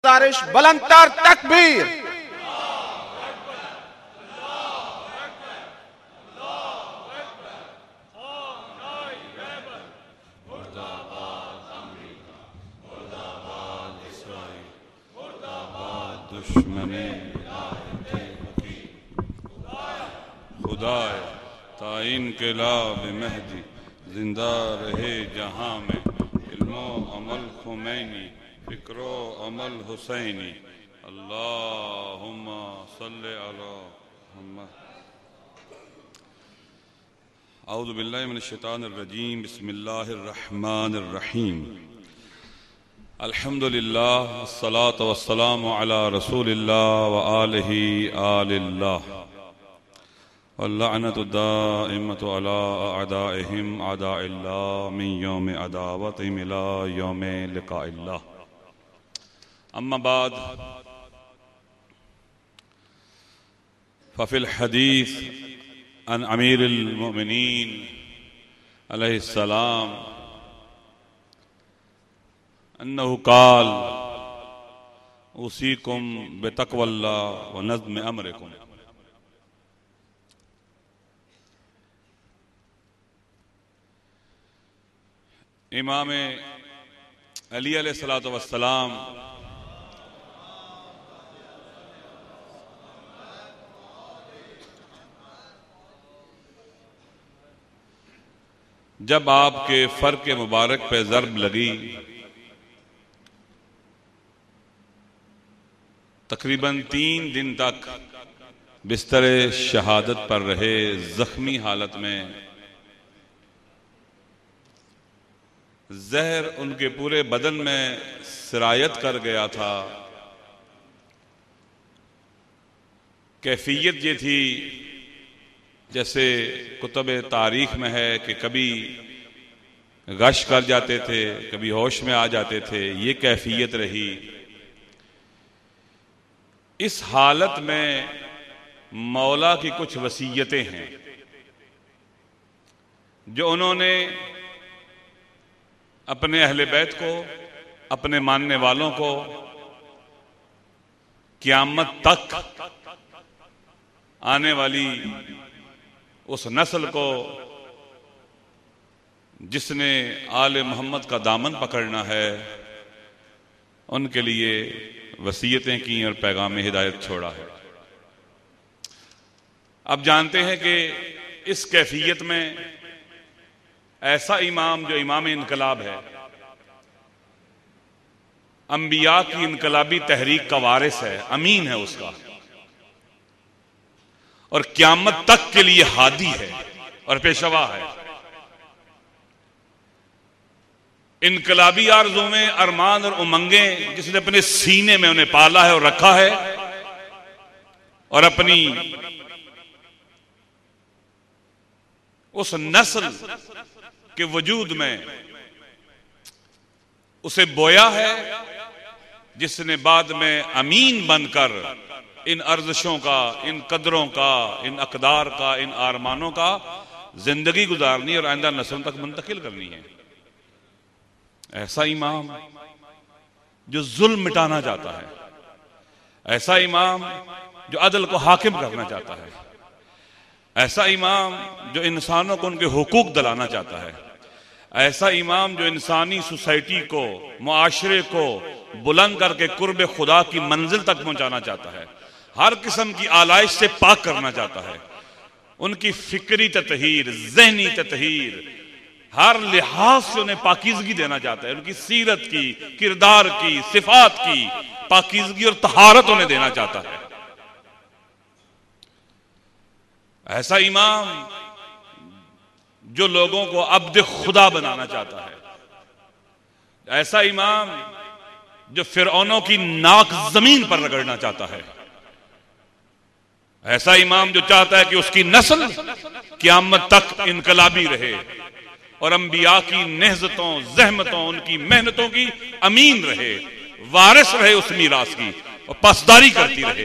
गुजारिश बुलंदतर तकबीर। दुश्मने खुदाए ताइन के लाब मेहदी जिंदा रहे जहां में इल्मो अमल खुमैनी फिक्रो अमल हुसैनी अल्लाहुम्मा सल्ले अला मुहम्मद। औज़ु बिल्लाहि मिनश शैतानिर रजीम बिस्मिल्लाहिर रहमानिर रहीम। अल्हम्दुलिल्लाह वस्सलातु वस्सलामु अला रसूलिल्लाह व आलिहि आलिल्लाह वल्लअनतु दाइमतु अला अअदाइहिम अदाइल्लाह मिन यौमि अदावतिहिम इला यौमि लिकाइल्लाह। अम्मा बाद फफिल हदीस अन अमीरुल मोमिनीन अलैहिस्सलाम अन्नहु काल उसीकुम बेतक़वल्लाह व नज़्म अमरिकुम। इमाम अली अलैहिस्सलातु वस्सलाम जब आपके फर के मुबारक पे ज़र्ब लगी तकरीबन 3 दिन तक बिस्तरे शहादत पर रहे। जख्मी हालत में जहर उनके पूरे बदन में सिरायत कर गया था। कैफियत ये थी जैसे कुतुब तारीख में है कि कभी गश कर जाते थे, कभी होश में आ जाते थे। ये कैफियत रही। इस हालत में मौला की कुछ वसीयतें हैं जो उन्होंने अपने अहले बैत को, अपने मानने वालों को क़यामत तक आने वाली उस नस्ल को जिसने आले मोहम्मद का दामन पकड़ना है उनके लिए वसीयतें की और पैगाम हिदायत छोड़ा है। अब जानते हैं कि इस कैफियत में ऐसा इमाम जो इमाम इनकलाब है, अंबिया की इनकलाबी तहरीक का वारिस है, अमीन है उसका, और क़यामत तक के लिए हादी है और पेशवा है। इनकलाबी आरज़ू में अरमान और उमंगें जिसने अपने सीने में उन्हें पाला है और रखा है, और अपनी उस नस्ल के वजूद में उसे बोया है जिसने बाद में अमीन बनकर इन अर्ज़शों का, इन कदरों का, इन अक़दार का, इन आरमानों का जिंदगी गुजारनी और आइंदा नस्ल तक मुंतकिल करनी है। ऐसा इमाम जो जुल्म मिटाना चाहता है, ऐसा इमाम जो अदल को हाकिम करना चाहता है, ऐसा इमाम जो इंसानों को उनके हुकूक दिलाना चाहता है, ऐसा इमाम जो इंसानी सोसाइटी को, मुआशरे को बुलंद करके कुर्ब खुदा की मंजिल तक पहुंचाना चाहता है, हर किस्म की आलाइश से पाक करना चाहता है, उनकी फिक्री ततहीर, ज़हनी ततहीर, हर लिहाज से उन्हें पाकीज़गी देना चाहता है। उनकी सीरत की, किरदार की, सिफात की पाकीज़गी और तहारत उन्हें देना चाहता है। ऐसा इमाम जो लोगों को अब्द खुदा बनाना चाहता है, ऐसा इमाम जो फिरौनों की नाक जमीन पर रगड़ना चाहता है, ऐसा इमाम जो चाहता है कि उसकी नस्ल क़यामत तक इनकलाबी रहे और अंबिया की नेहज़तों, ज़हमतों, उनकी मेहनतों की अमीन रहे, वारिस रहे उस मीरास की और पासदारी करती रहे।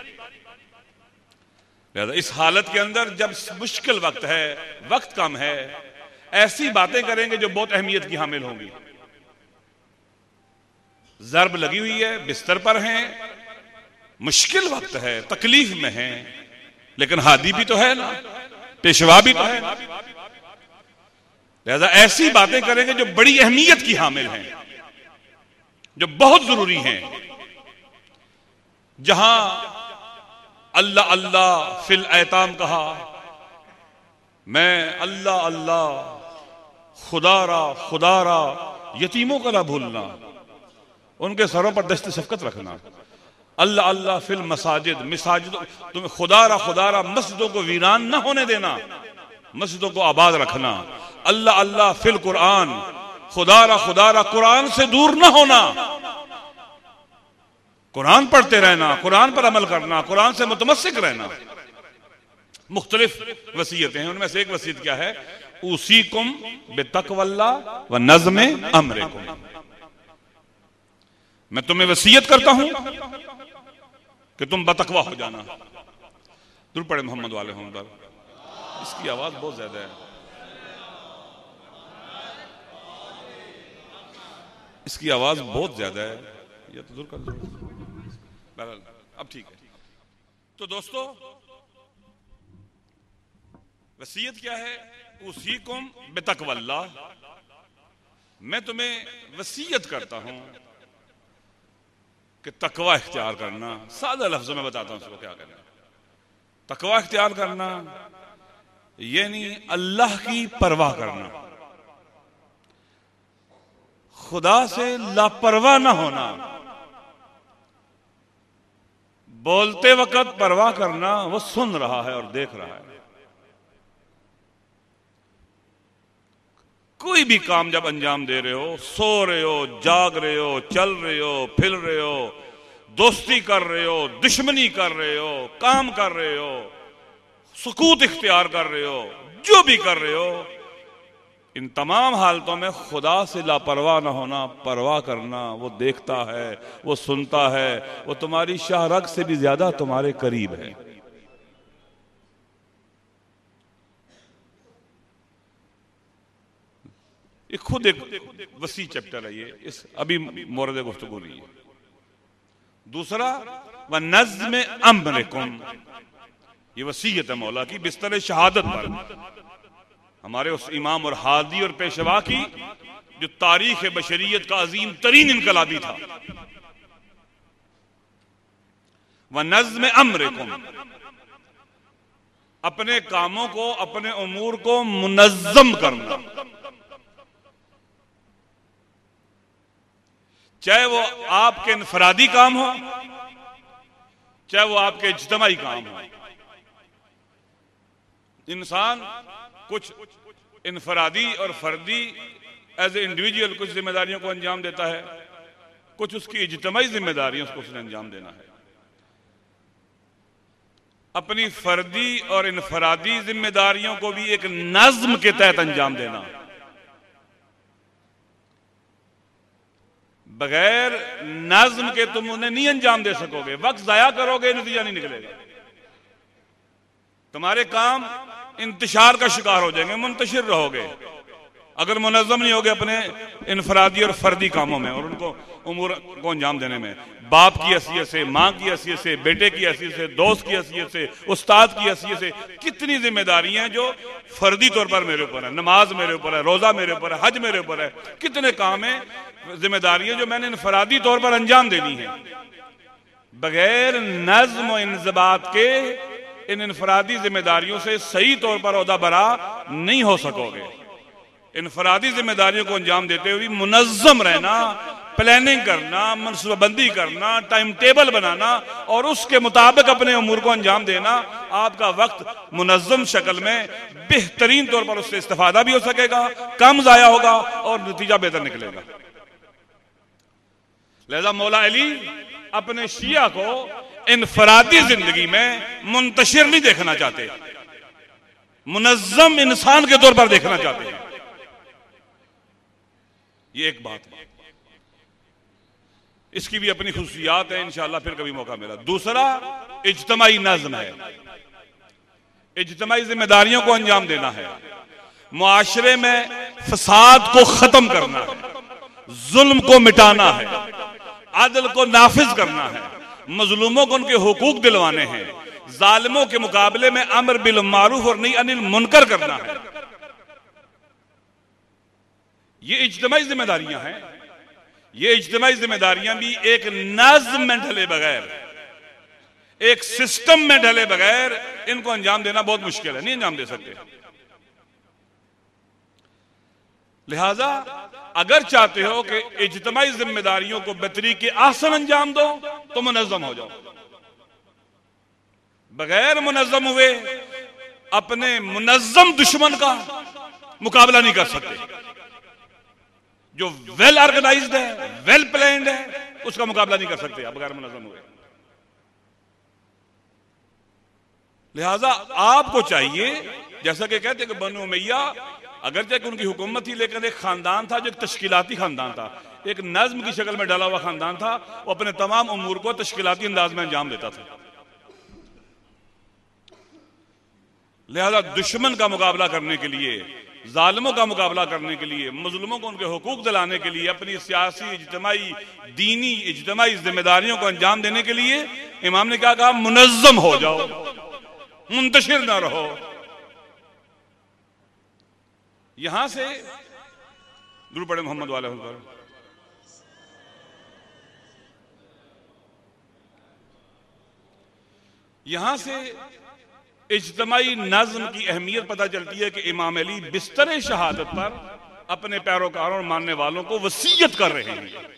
इस हालत के अंदर जब मुश्किल वक्त है, वक्त कम है, ऐसी बातें करेंगे जो बहुत अहमियत की हामिल होंगी। ज़र्ब लगी हुई है, बिस्तर पर हैं, मुश्किल वक्त है, तकलीफ में हैं, लेकिन हादी भी तो है ना, पेशवा भी तो है ना। लिहाजा ऐसी बातें करेंगे जो बड़ी अहमियत की हामिल हैं, जो बहुत जरूरी हैं। जहां अल्लाह अल्लाह फिल ऐताम कहा, मैं अल्लाह अल्लाह खुदारा यतीमों का ना भूलना, उनके सरों पर दस्त शफकत रखना। अल्लाह अल्लाह फिल मसाजिद, मसाजिद तुम्हें खुदारा मस्जिदों को वीरान ना होने देना, मस्जिदों को आबाद रखना। अल्लाह अल्लाह फिल कुरान, खुदारा कुरान से दूर ना होना, कुरान पढ़ते रहना, कुरान पर अमल करना, कुरान से मुतमस्सिक रहना। मुख्तलिफ वसीयतें हैं, उनमें से एक वसीयत क्या है, उसीकुम बितक़वल्लाह व नज़्म अम्रिकुम, मैं तुम्हें वसीयत करता हूं कि तुम बतकवा हो जाना। दुरूद पढ़े मोहम्मद वाले हों पर। इसकी आवाज बहुत ज्यादा है, इसकी आवाज बहुत ज्यादा है, ये तो दूर कर दो। अब ठीक है। तो दोस्तों, वसीयत क्या है, उसीकुम बितक़वल्लाह, मैं तुम्हें वसीयत करता हूं कि तकवा इख्तियार करना। सादा लफ्जों में बताता हूं उसको क्या करना। तकवा इख्तियार करना यानी अल्लाह की परवाह करना, खुदा से लापरवाह ना होना, बोलते वक्त परवाह करना, वो सुन रहा है और देख रहा है। कोई भी काम जब अंजाम दे रहे हो, सो रहे हो, जाग रहे हो, चल रहे हो, फिर रहे हो, दोस्ती कर रहे हो, दुश्मनी कर रहे हो, काम कर रहे हो, सुकूत इख्तियार कर रहे हो, जो भी कर रहे हो, इन तमाम हालतों में खुदा से लापरवाह ना होना, परवाह करना। वो देखता है, वो सुनता है, वो तुम्हारी शाहरग से भी ज्यादा तुम्हारे करीब है। ये खुद एक वसी चैप्टर है, ये इस अभी मोरद गुफ्तगू नहीं है। दूसरा, व नज़्म अम्रिकुम, ये वसीयत है मौला की बिस्तर शहादत पर, हमारे उस इमाम और हादी और पेशवा की जो तारीख बशरियत का अजीम तरीन इनकलाबी था। व नज़्म अम्रिकुम, अपने कामों को, अपने उमूर को मुनज़्ज़म करना, चाहे वो आपके इनफरादी काम हो, चाहे वो आपके इज्तिमाई काम हो। इंसान कुछ इनफरादी और फर्दी एज ए इंडिविजुअल कुछ जिम्मेदारियों को अंजाम देता है, कुछ उसकी इज्तिमाई जिम्मेदारियां उसको उसने अंजाम देना है। अपनी फर्दी और इनफरादी जिम्मेदारियों को भी एक नज़्म के तहत अंजाम देना, बगैर नज़्म के तुम उन्हें नहीं अंजाम दे सकोगे। वक्त जाया करोगे, नतीजा नहीं निकलेगा, तुम्हारे काम इंतशार का शिकार हो जाएंगे, मुंतशिर रहोगे अगर मुनज़्ज़म नहीं होगे अपने इनफरादी और फर्दी कामों में और उनको उमूर को अंजाम देने में। बाप की हैसियत से, माँ की हैसियत से, बेटे की हैसियत से, दोस्त की हैसियत से, उस्ताद की हैसियत से कितनी जिम्मेदारियां हैं जो फर्दी तौर पर मेरे ऊपर है। नमाज मेरे ऊपर है, रोजा मेरे ऊपर है, हज मेरे ऊपर है, कितने काम है, जिम्मेदारियां जो मैंने इनफरादी तौर पर अंजाम देनी है। बगैर नज़्म और इंज़बात के इन इनफरादी जिम्मेदारियों से सही तौर पर ओहदा बरा नहीं हो सकोगे। इनफरादी जिम्मेदारियों को अंजाम देते हुए मुनज़्ज़म रहना, प्लानिंग करना, मनसूबाबंदी करना, टाइम टेबल बनाना और उसके मुताबिक अपने उमूर को अंजाम देना, आपका वक्त मुनज़्ज़म शक्ल में बेहतरीन तौर पर उससे इस्तेफादा भी हो सकेगा, कम जाया होगा और नतीजा बेहतर निकलेगा। लिहाजा मौला अली अपने शिया को इनफरादी जिंदगी में मुंतशिर नहीं देखना चाहते, मुनज़्ज़म इंसान के तौर पर देखना चाहते हैं। ये एक बात है, इसकी भी अपनी खुसूसियात है, इंशाअल्लाह फिर कभी मौका मिला। दूसरा इज्तिमाई नज़्म है, इज्तिमाई जिम्मेदारियों को अंजाम देना है, मुआशरे में फसाद को खत्म करना है, जुल्म को मिटाना है, अदल को नाफिज करना है, मजलूमों को उनके हुकूक दिलवाने हैं, जालिमों के मुकाबले में अमर बिल मारूफ और नहीं अनिल मुनकर करना है। ये इज्तिमाई जिम्मेदारियां हैं। ये इज्तिमाई जिम्मेदारियां भी एक नज़्म में ढले बगैर, एक सिस्टम में ढले बगैर इनको अंजाम देना बहुत मुश्किल है, नहीं अंजाम दे सकते। लिहाजा अगर चाहते हो कि इज्तिमाई जिम्मेदारियों को बेतरीके आसन अंजाम दो तो मुनज़्ज़म हो जाओ। बगैर मुनज़्ज़म हुए अपने मुनज़्ज़म दुश्मन का मुकाबला नहीं कर सकते। जो वेल ऑर्गेनाइज्ड है, वेल प्लान्ड है, उसका मुकाबला नहीं कर सकते आप बगैर मुनज़्ज़म हुए। लिहाजा आपको चाहिए, जैसा कि कहते हैं कि बनु उमैया अगरचे कि उनकी हुकूमत थी लेकिन एक खानदान था जो एक तश्कीलाती खानदान था, एक नज्म की शक्ल में डाला हुआ खानदान था। वो अपने तमाम उमूर को तश्कीलाती अंदाज में अंजाम देता था। लिहाजा दुश्मन का मुकाबला करने के लिए, जालिमों का मुकाबला करने के लिए, मजलूमों को उनके हुकूक दिलाने के लिए, अपनी सियासी, इज्तिमाई, दीनी, इज्तिमाई जिम्मेदारियों को अंजाम देने के लिए इमाम ने क्या कहा? मुनज़्ज़म हो जाओ, मुंतशिर ना रहो। यहां से दुरूद पढ़े मोहम्मद वाले पर। यहां से इज्तिमाई नज़्म की अहमियत पता चलती है कि इमाम अली बिस्तर शहादत पर अपने पैरोकारों और मानने वालों को वसीयत कर रहे हैं।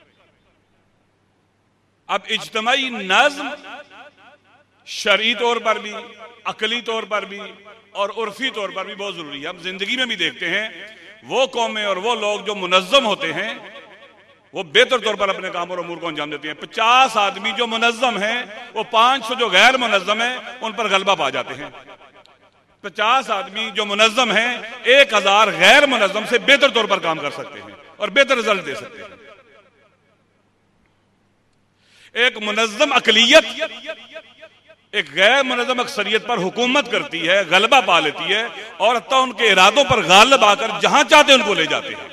अब इज्तिमाई नज़्म शरई तौर पर भी, अकली तौर पर भी और उर्फी तौर पर भी बहुत जरूरी है। हम जिंदगी में भी देखते हैं वो कौमें और वो लोग जो मुनज़्ज़म होते हैं वो बेहतर तौर पर अपने काम और अमूर को अंजाम देते हैं। 50 आदमी जो मुनज़्ज़म हैं वो 500 जो गैर मुनज़्ज़म हैं उन पर गलबा पा जाते हैं। 50 आदमी जो मुनज़्ज़म हैं 1000 गैर मुनज़्ज़म से बेहतर तौर पर काम कर सकते हैं और बेहतर रिजल्ट दे सकते हैं। एक मुनज़्ज़म अकलियत एक गैर मुनज़्ज़म अक्सरियत पर हुकूमत करती है, गलबा पा लेती है और हत्ता उनके इरादों पर गालिब आकर जहां चाहते उनको ले जाते हैं।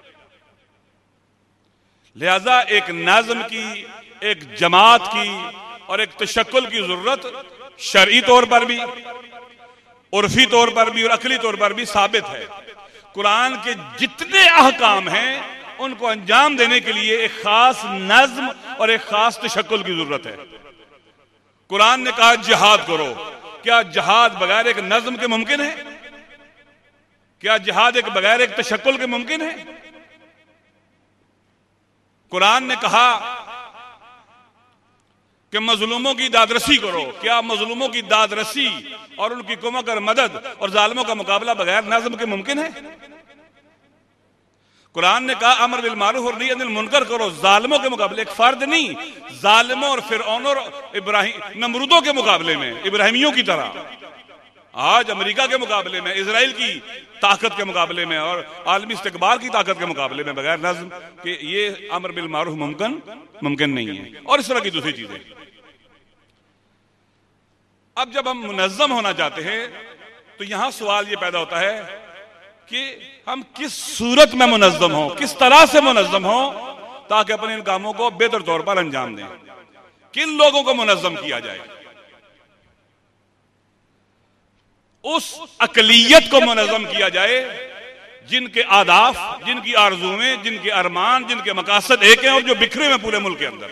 लिहाजा एक नाज़म की, एक जमात की और एक तशक्कुल की जरूरत शरई तौर पर भी, उर्फी तौर पर भी और अकली तौर पर भी साबित है। कुरान के जितने अहकाम हैं उनको अंजाम देने के लिए एक खास नज़्म और एक खास तशक्कुल की जरूरत है। कुरान ने कहा जिहाद करो। क्या जिहाद बगैर एक नज़्म के मुमकिन है? क्या जिहाद एक बगैर एक तशक्कुल के मुमकिन है? कुरान ने कहा कि मजलूमों की दादरसी करो। क्या मजलूमों की दादरसी और उनकी कुमक और मदद और जालिमों का मुकाबला बगैर नज़्म के मुमकिन है? कुरान ने कहा अमर बिल मारूफ और नही अनिल मुनकर करो। जालिमों के मुकाबले, एक फर्द नहीं, जालिमों और फिरऔन और इब्राहिम नमरूदों के मुकाबले में, इब्राहिमियों की तरह, आज अमेरिका के मुकाबले में, इजराइल की ताकत के मुकाबले में और आलमी इस्तिकबार की ताकत के मुकाबले में बगैर नज़्म के ये अमर बिल मारूफ मुमकिन नहीं है। और इस तरह की दूसरी चीजें। अब जब हम मुनज़्ज़म होना चाहते हैं तो यहां सवाल ये पैदा होता है कि हम किस सूरत में मुनज़्ज़म हो, किस तरह से मुनज़्ज़म हो ताकि अपने इन कामों को बेहतर तौर पर अंजाम दें। किन लोगों को मुनज़्ज़म किया जाए? उस अकलियत को मुनज़्ज़म किया जाए जिनके आदाफ, जिनकी आरज़ूएं, जिनके अरमान, जिनके मकासद एक हैं और जो बिखरे हुए पूरे मुल्क के अंदर।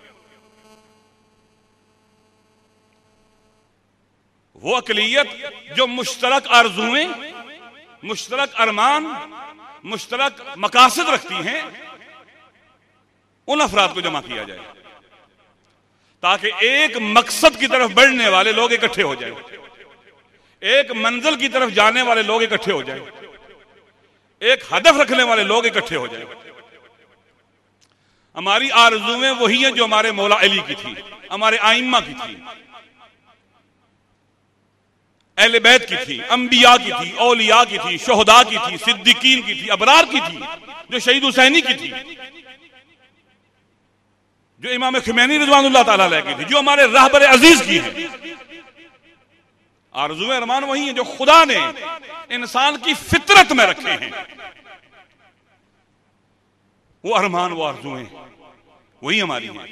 वो अकलियत जो मुश्तरक आरज़ूएं, मुश्तरक अरमान, मुश्तरक मकासद रखती हैं, उन अफराद को जमा किया जाए ताकि एक मकसद की तरफ बढ़ने वाले लोग इकट्ठे हो जाएं, एक मंजिल की तरफ जाने वाले लोग इकट्ठे हो जाएं, एक हदफ रखने वाले लोग इकट्ठे हो जाएं। हमारी आरज़ूएं वही हैं जो हमारे मौला अली की थी, हमारे आइम्मा की थी, अहले बैत की थी, अंबिया की थी, औलिया की थी, शोहदा की थी, सिद्दीकीन की थी, अबरार की थी, जो शहीद हुसैनी की थी, जो इमाम खुमैनी रिज़वानुल्लाह ताला अलैह की थी, जो हमारे रहबर अजीज की है। आरज़ूएं अरमान वही हैं जो खुदा ने इंसान की फितरत में रखे हैं। वो अरमान, वो आरज़ूएं वही हमारी है।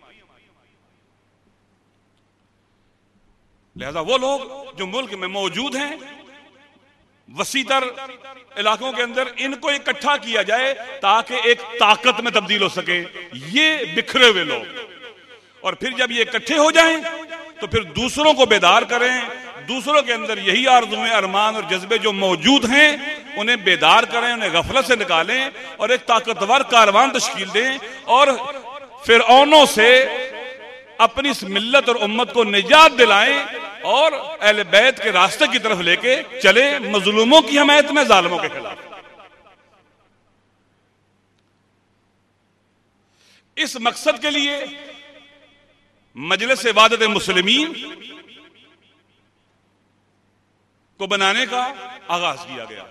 लिहाजा वो लोग जो मुल्क में मौजूद हैं, वसीतर इलाकों के अंदर, इनको इकट्ठा किया जाए ताकि एक ताकत में तब्दील हो सके। ये बिखरे हुए लोग, और फिर जब ये इकट्ठे हो जाएं तो फिर दूसरों को बेदार करें, दूसरों के अंदर यही आरज़ुएं, अरमान और जज्बे जो मौजूद हैं उन्हें बेदार करें, उन्हें गफलत से निकालें और एक ताकतवर कारवान तश्कील दें और फिरऔनों से अपनी इस मिल्लत और उम्मत को निजात दिलाएं और अहले बैत के रास्ते की तरफ लेके चले, मजलूमों की हमायत में, जालिमों के खिलाफ। इस मकसद के लिए मजलिस इबादत मुस्लिमीन को बनाने का आगाज किया गया।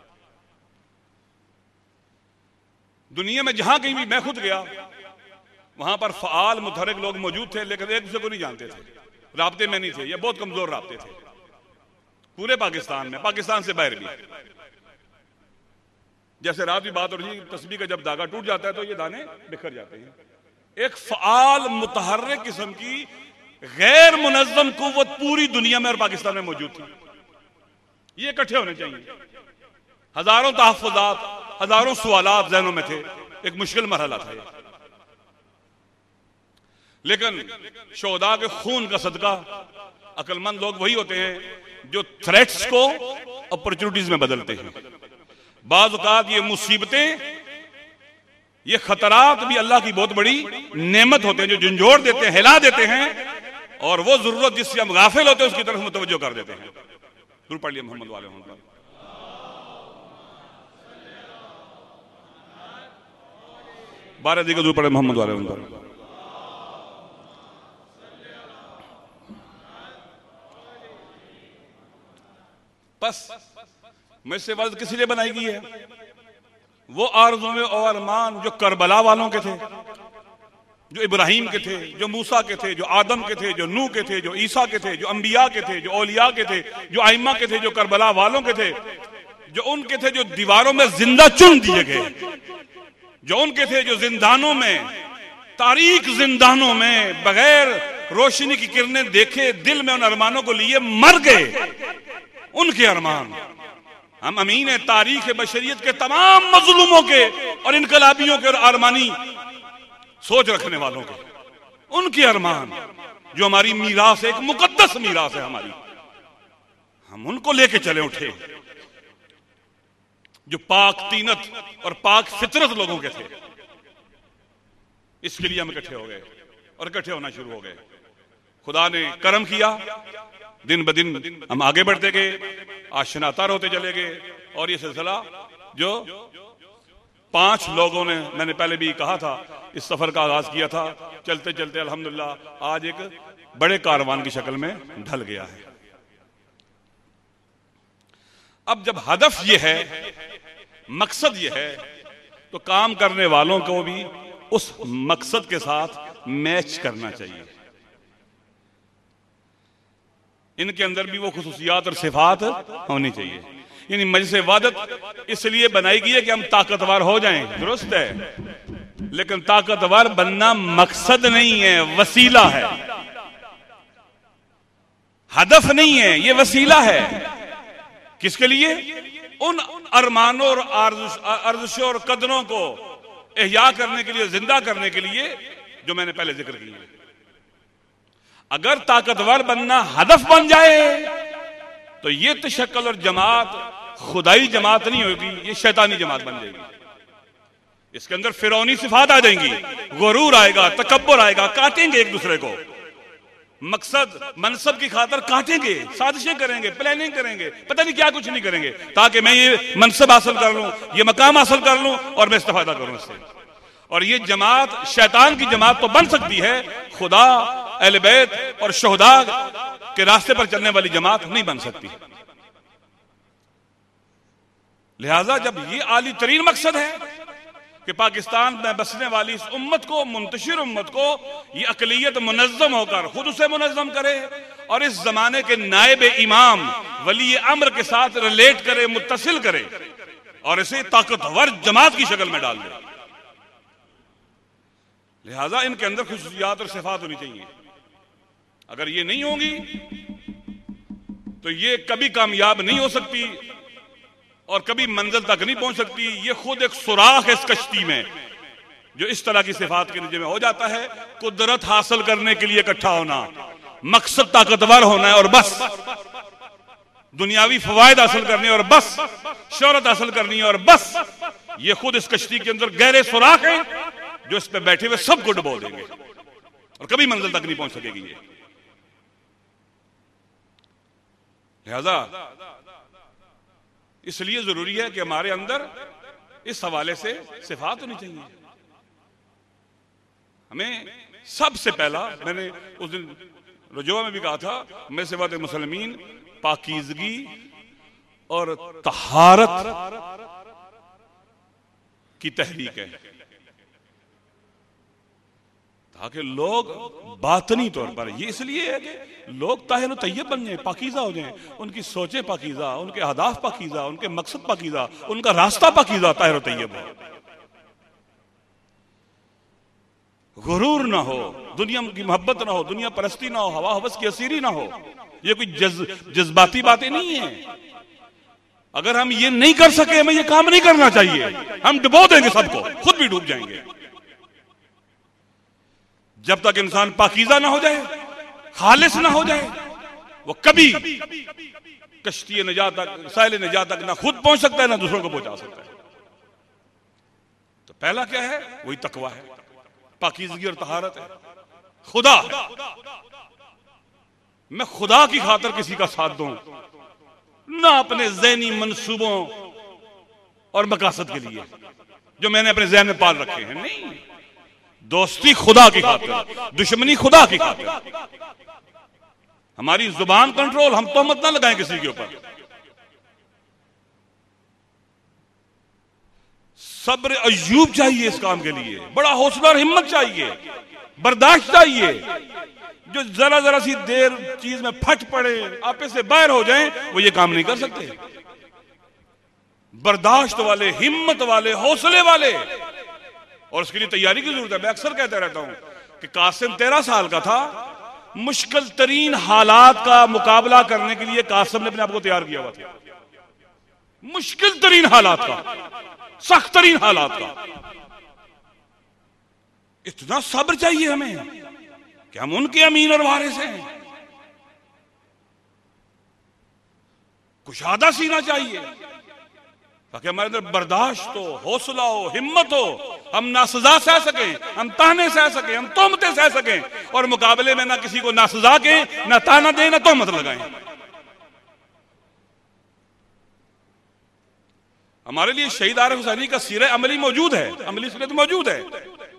दुनिया में जहां कहीं भी मैं खुद गया, वहां पर फ़आल मुतहरिक लोग मौजूद थे, लेकिन एक दूसरे को नहीं जानते थे, राब्ते में नहीं थे, ये बहुत कमजोर राब्ते थे पूरे पाकिस्तान में, पाकिस्तान से बाहर भी। जैसे रात की बात हो रही, तस्बीह का जब धागा टूट जाता है तो ये दाने बिखर जाते हैं। एक फ़आल मुतहर्रिक किस्म की गैर मुनज़्ज़म कुव्वत पूरी दुनिया में और पाकिस्तान में मौजूद थी। ये इकट्ठे होने चाहिए। हजारों तहफ़्फ़ुज़ात, हजारों सवालात ज़हनों में थे, एक मुश्किल मरहला था ये। लेकिन शोहदा के खून का सदका, अक्लमंद लोग वही होते हैं जो थ्रेट्स को अपॉर्चुनिटीज में बदलते हैं। बाज़ औक़ात ये मुसीबतें, ये खतरात भी अल्लाह की बहुत बड़ी नेमत होते हैं जो झंझोड़ देते हैं, हिला देते हैं, और वो जरूरत जिससे हम गाफिल होते हैं उसकी तरफ मुतवज्जो कर देते हैं। दूर पढ़ लिया मोहम्मद वाले हों पर 12 दी को दूर पढ़े मोहम्मद वाले हों पर। बस मुझसे इबादत किस लिए बनाई गई है? वो आरज़ुएं और अरमान जो करबला वालों के थे, जो इब्राहिम के थे, जो मूसा के थे, जो आदम के थे, जो नूह के थे, जो ईसा के थे, जो अंबिया के थे, जो औलिया के थे, जो आइम्मा के थे, जो करबला वालों के थे, जो उनके थे जो दीवारों में जिंदा चुन दिए गए, जो उनके थे जो जिंदानों में, तारीक जिंदानों में बगैर रोशनी की किरणें देखे दिल में उन अरमानों को लिए मर गए। उनके अरमान, हम अमीन है तारीख बशरियत के तमाम मजलूमों के और इनकलाबियों के और अरमानी सोच रखने वालों के, उनके अरमान जो हमारी मीरास है, एक मुकद्दस मीरास है हमारी, हम उनको लेके चले उठे, जो पाक तीनत और पाक फितरत लोगों के थे। इसके लिए हम इकट्ठे हो गए और इकट्ठे होना शुरू हो गए। खुदा ने करम किया, दिन ब दिन हम आगे बढ़ते गए, आशनातार होते चले गए, और ये सिलसिला जो 5 लोगों ने, मैंने पहले भी कहा था, इस सफर का आगाज किया था, चलते चलते अल्हम्दुलिल्लाह आज एक बड़े कारवान की शक्ल में ढल गया है। अब जब हदफ ये है, मकसद ये है, तो काम करने वालों को भी उस मकसद के साथ मैच करना चाहिए। इनके अंदर भी वो खुसूसियात और सिफात होनी चाहिए। यानी मजलिस इबादत इसलिए बनाई गई है कि हम ताकतवर हो जाएं, दुरुस्त है, लेकिन ताकतवर बनना मकसद नहीं है, वसीला है, हदफ नहीं है, ये वसीला है। किसके लिए? उन अरमानों और आर्ज़ुशों और कदरों को एहया करने के लिए, जिंदा करने के लिए, जो मैंने पहले जिक्र किया। अगर ताकतवर बनना हदफ बन जाए तो ये तशक्कुल और जमात खुदाई जमात नहीं होगी, ये शैतानी जमात बन जाएगी। इसके अंदर फिरौनी सिफात आ जाएंगी, गुरूर आएगा, तकब्बुर आएगा, काटेंगे एक दूसरे को, मकसद मनसब की खातर काटेंगे, साजिशें करेंगे, प्लानिंग करेंगे, पता नहीं क्या कुछ नहीं करेंगे, ताकि मैं ये मनसब हासिल कर लूं, ये मकाम हासिल कर लूं और मैं इस्तेफादा करूं इससे। और ये जमात शैतान की जमात तो बन सकती है, खुदा, अहले बैत और शुहदा के रास्ते पर चलने वाली जमात नहीं बन सकती। लिहाजा जब ये आली तरीन मकसद है कि पाकिस्तान में बसने वाली इस उम्मत को, मुंतशिर उम्मत को, ये अकलियत मुनज़्ज़म होकर खुद उसे मुनज़्ज़म करे और इस जमाने के नायब इमाम वली अम्र के साथ रिलेट करे, मुत्तसिल करे और इसे ताकतवर जमात की शक्ल में डाल दे। लिहाजा इनके अंदर खुसूसियात और सिफात होनी चाहिए। अगर ये नहीं होंगी तो ये कभी कामयाब नहीं हो सकती और कभी मंजिल तक नहीं पहुंच सकती। ये खुद एक सुराख है इस कश्ती में जो इस तरह की सिफात के नतीजे में हो जाता है। कुदरत हासिल करने के लिए इकट्ठा होना, मकसद ताकतवर होना है और बस, दुनियावी फवायद हासिल करनी और बस, शोहरत हासिल करनी और बस, ये खुद इस कश्ती के अंदर गहरे सुराख हैं जो इस पे बैठे हुए सबको डुबो देंगे और कभी मंजिल तक नहीं पहुंच सकेगी ये। लिहाजा इसलिए जरूरी है कि हमारे अंदर इस हवाले से सिफात होनी चाहिए। हमें सबसे पहला, मैंने उस दिन रजवा में भी कहा था, मैं सिफात मुसलमीन पाकीज़गी और तहारत की तहरीक है, ताकि लोग बातनी तौर पर, ये इसलिए है कि लोग ताहिर और तैयब बन जाए, पाकीज़ा हो जाएं, उनकी सोचें पाकीज़ा, उनके अहदाफ पाकीज़ा, उनके मकसद पाकीज़ा, उनका रास्ता पाकीज़ा, ताहिर और तैयब हो, गुरूर ना हो, दुनिया की मोहब्बत ना हो, दुनिया परस्ती ना हो, हवा हवस की असीरी ना हो। ये कोई जज्बाती बातें नहीं है। अगर हम ये नहीं कर सके, हमें ये काम नहीं करना चाहिए, हम डुबो देंगे सबको, खुद भी डूब जाएंगे। जब तक इंसान पाकीज़ा ना हो जाए, खालिस ना हो जाए, वो कभी कश्ती निजात तक, साहिल निजात तक ना खुद पहुंच सकता है ना दूसरों को पहुंचा सकता है। तो पहला क्या है? वही तकवा है, पाकीज़गी और तहारत है। खुदा, मैं खुदा की खातिर किसी का साथ दूं, ना अपने ज़हनी मंसूबों और मकासद के लिए जो मैंने अपने ज़हन में पाल रखे हैं। नहीं, दोस्ती खुदा की खातिर, दुश्मनी खुदा की खातिर। हमारी जुबान कंट्रोल, हम तोहमत ना लगाएं किसी के ऊपर। सब्र अय्यूब चाहिए इस काम के लिए, बड़ा हौसला और हिम्मत चाहिए, बर्दाश्त चाहिए। जो जरा जरा सी देर चीज में फट पड़े, आपे से बाहर हो जाएं, वो ये काम नहीं कर सकते। बर्दाश्त वाले, हिम्मत वाले, हौसले वाले, और उसके लिए तैयारी की जरूरत है। मैं अक्सर कहता रहता हूं कि कासिम 13 साल का था, मुश्किल तरीन हालात का मुकाबला करने के लिए कासिम ने अपने आप को तैयार किया हुआ था। मुश्किल तरीन हालात का, सख्त तरीन हालात का। इतना सब्र चाहिए हमें कि हम उनके अमीन और वारिस हैं। कुशादा सीना चाहिए ताकि हमारे अंदर बर्दाश्त हो, हौसला हो, हिम्मत हो, हम नासजा सह सकें, हम ताने सह सकें, हम तोहमतें सह सकें, और मुकाबले में ना किसी को नासजा के, ना ताना दें, ना तोहमत लगाएं। हमारे लिए शहीद आरिफ हुसैनी का सीरा अमली मौजूद है, अमली सीरत मौजूद है।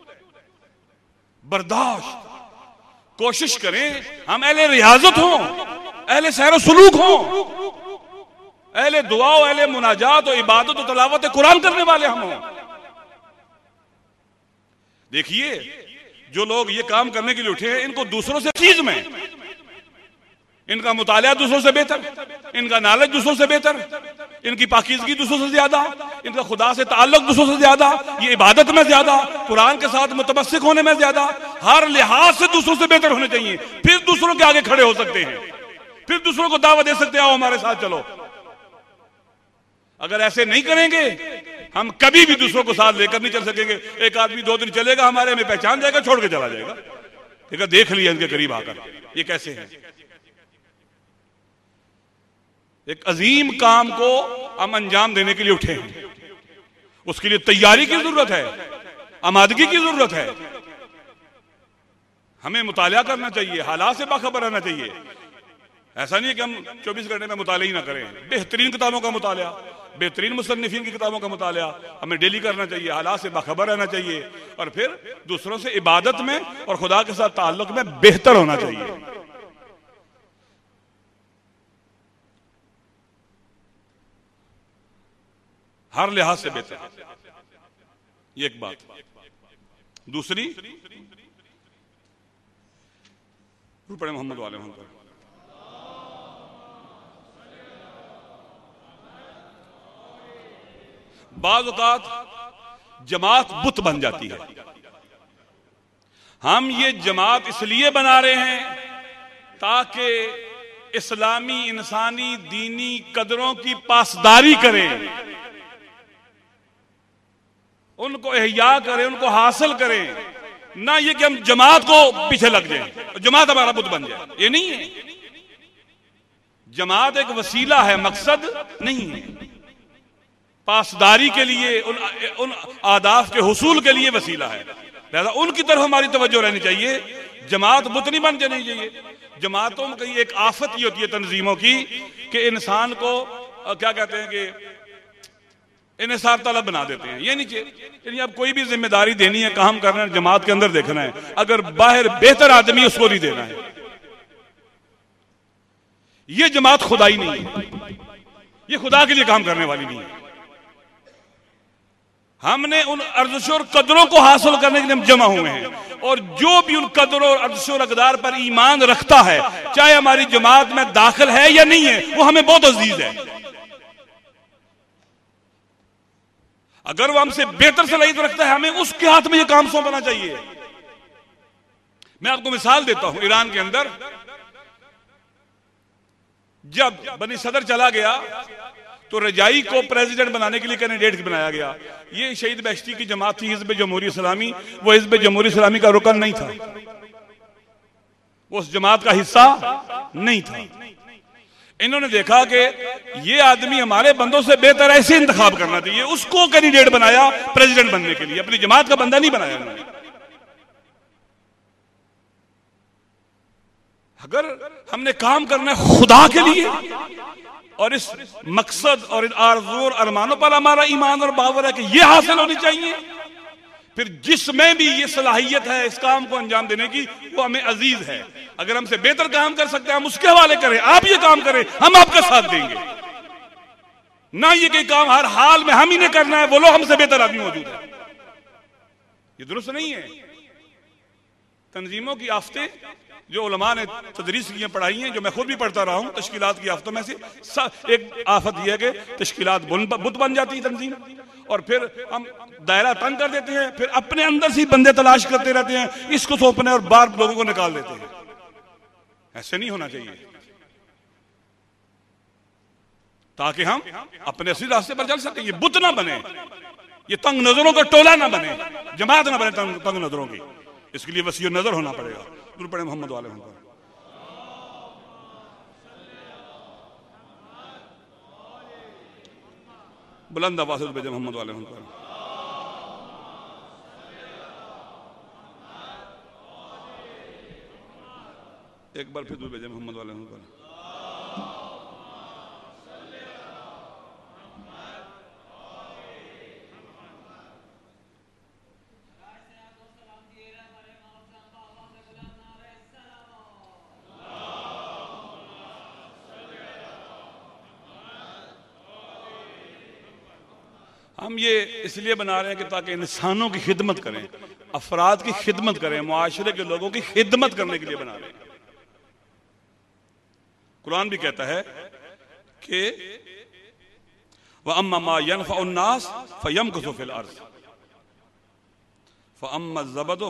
बर्दाश्त, कोशिश करें हम अहले रियाजत हों, अहले सैर सुलूक हों, अहले दुआ, अहले मुनाजात और इबादत और तलावत कुरान करने वाले हम हों। देखिए, जो लोग ये काम करने के लिए उठे हैं, इनको दूसरों से चीज में, इनका मुतालिया दूसरों से बेहतर, इनका नॉलेज दूसरों से बेहतर, इनकी पाकीज़गी दूसरों से ज्यादा, इनका खुदा से ताल्लुक दूसरों से ज्यादा, ये इबादत में ज्यादा, कुरान के साथ मुतमस्सिक होने में ज्यादा, हर लिहाज से दूसरों से बेहतर होने चाहिए। फिर दूसरों के आगे खड़े हो सकते हैं, फिर दूसरों को दावत दे सकते हैं, आओ हमारे साथ चलो। अगर ऐसे नहीं करेंगे, हम कभी भी दूसरों को साथ लेकर नहीं चल सकेंगे। एक आदमी 2 दिन चलेगा, हमारे में पहचान जाएगा, छोड़ के चला जाएगा। ठीक है, देख लिया इनके करीब आकर ये कैसे हैं। एक अजीम काम को हम अंजाम देने के लिए उठे हैं, उसके लिए तैयारी की जरूरत है, आमादगी की जरूरत है। हमें मुतालिया करना चाहिए, हालात से बाखबर रहना चाहिए। ऐसा नहीं है कि हम 24 घंटे में मुतालिया ही ना करें। बेहतरीन किताबों का मुतालिया, बेहतरीन मुसन्निफीन की किताबों का मुतालिया हमें डेली करना चाहिए, हालात से बाखबर रहना चाहिए, और फिर दूसरों से इबादत में और खुदा के साथ ताल्लुक में बेहतर होना चाहिए। हर लिहाज से बेहतर, ये एक बात। दूसरी, पढ़े मोहम्मद वाले मोहम्मद। बाज़ औक़ात जमात बुत बन जाती है। हम ये जमात इसलिए बना रहे हैं ताकि इस्लामी इंसानी दीनी कदरों की पासदारी करें, उनको एहया करें, उनको हासिल करें, ना ये कि हम जमात को पीछे लग जाएं, जमात हमारा बुत बन जाए। ये नहीं है। जमात एक वसीला है, मकसद नहीं है। पासदारी के लिए, उन आदाफ के हुसूल के लिए वसीला है। लिहाजा उनकी तरफ हमारी तवज्जो रहनी चाहिए। जमात बुत नहीं बन जानी चाहिए। जमातों की एक आफत ही होती है तंजीमों की कि इंसान को क्या कहते हैं कि इन्हिसार तलब बना देते हैं। ये नहीं चाहिए। यानी अब कोई भी जिम्मेदारी देनी है, काम करना है, जमात के अंदर देखना है। अगर बाहर बेहतर आदमी उसको नहीं देना है। ये जमात खुदाई नहीं है, ये खुदा के लिए काम करने वाली नहीं है। हमने उन अर्ज़शों और कदरों को हासिल करने के लिए हम जमा हुए हैं, और जो भी उन कदरों और अर्ज़शों और अक़दार पर ईमान रखता है, चाहे हमारी जमात में दाखिल है या नहीं है, वो हमें बहुत अजीज है। अगर वो हमसे बेहतर सलाहियत रखता है, हमें उसके हाथ में ये काम सौंपना चाहिए। मैं आपको मिसाल देता हूं। ईरान के अंदर जब बनी सदर चला गया तो रजाई को प्रेसिडेंट बनाने के लिए कैंडिडेट बनाया गया। ये शहीद बहश्ती की जमात थी, हिज़्ब जमहूरी इस्लामी। वो हिज़्ब जमहूरी इस्लामी का रुकन नहीं था, वो उस जमात का हिस्सा नहीं था। इन्होंने देखा कि ये आदमी हमारे बंदों से बेहतर ऐसे इंतखाब करना चाहिए, उसको कैंडिडेट बनाया प्रेसिडेंट बनने के लिए। अपनी जमात का बंदा नहीं बनाया उन्होंने। अगर हमने काम करना है खुदा के लिए और इस मकसद और इन आरज़ू और अरमानों पर हमारा ईमान और बावर है कि ये हासिल होनी चाहिए, फिर जिसमें भी ये सलाहियत है इस काम को अंजाम देने की, वो हमें अजीज है। अगर हमसे बेहतर काम कर सकते हैं, हम उसके हवाले करें। आप ये काम करें, हम आपका साथ देंगे। ना ये कि काम हर हाल में हम ही ने करना है, बोलो हमसे बेहतर आदमी मौजूद है। ये दुरुस्त नहीं है। तंजीमों की आफतें जो उलमा ने तदरीस की पढ़ाई हैं, जो मैं खुद भी पढ़ता रहा हूं, तश्कीलात की आफतों में से एक आफत यह है कि तश्कीलात बुत बन जाती है तंजीम, और फिर हम दायरा तंग कर देते हैं, फिर अपने अंदर से बंदे तलाश करते रहते हैं, इसको सौंपने और बार लोगों को निकाल देते हैं। ऐसे नहीं होना चाहिए, ताकि हम अपने असली रास्ते पर चल सकें। ये बुत ना बने, ये तंग नजरों का टोला ना बने, जमात ना बने तंग नजरों की। इसके लिए वसीय नजर होना पड़ेगा। दुरूद पढ़े मोहम्मद वाले पर। बुलंद आवाज़ से भेजे मोहम्मद वाले पर। एक बार फिर भेजे मोहम्मद वाले पर। हम ये इसलिए बना रहे हैं कि ताकि इंसानों की खिदमत करें, अफराद की खिदमत करें, मुआशरे के लोगों की खिदमत करने के लिए बना रहे हैं। कुरान भी कहता है कि वअम्मा मा यनफ़उ अन्नास फयमकुसु फिल अर्ज़ फअम्मा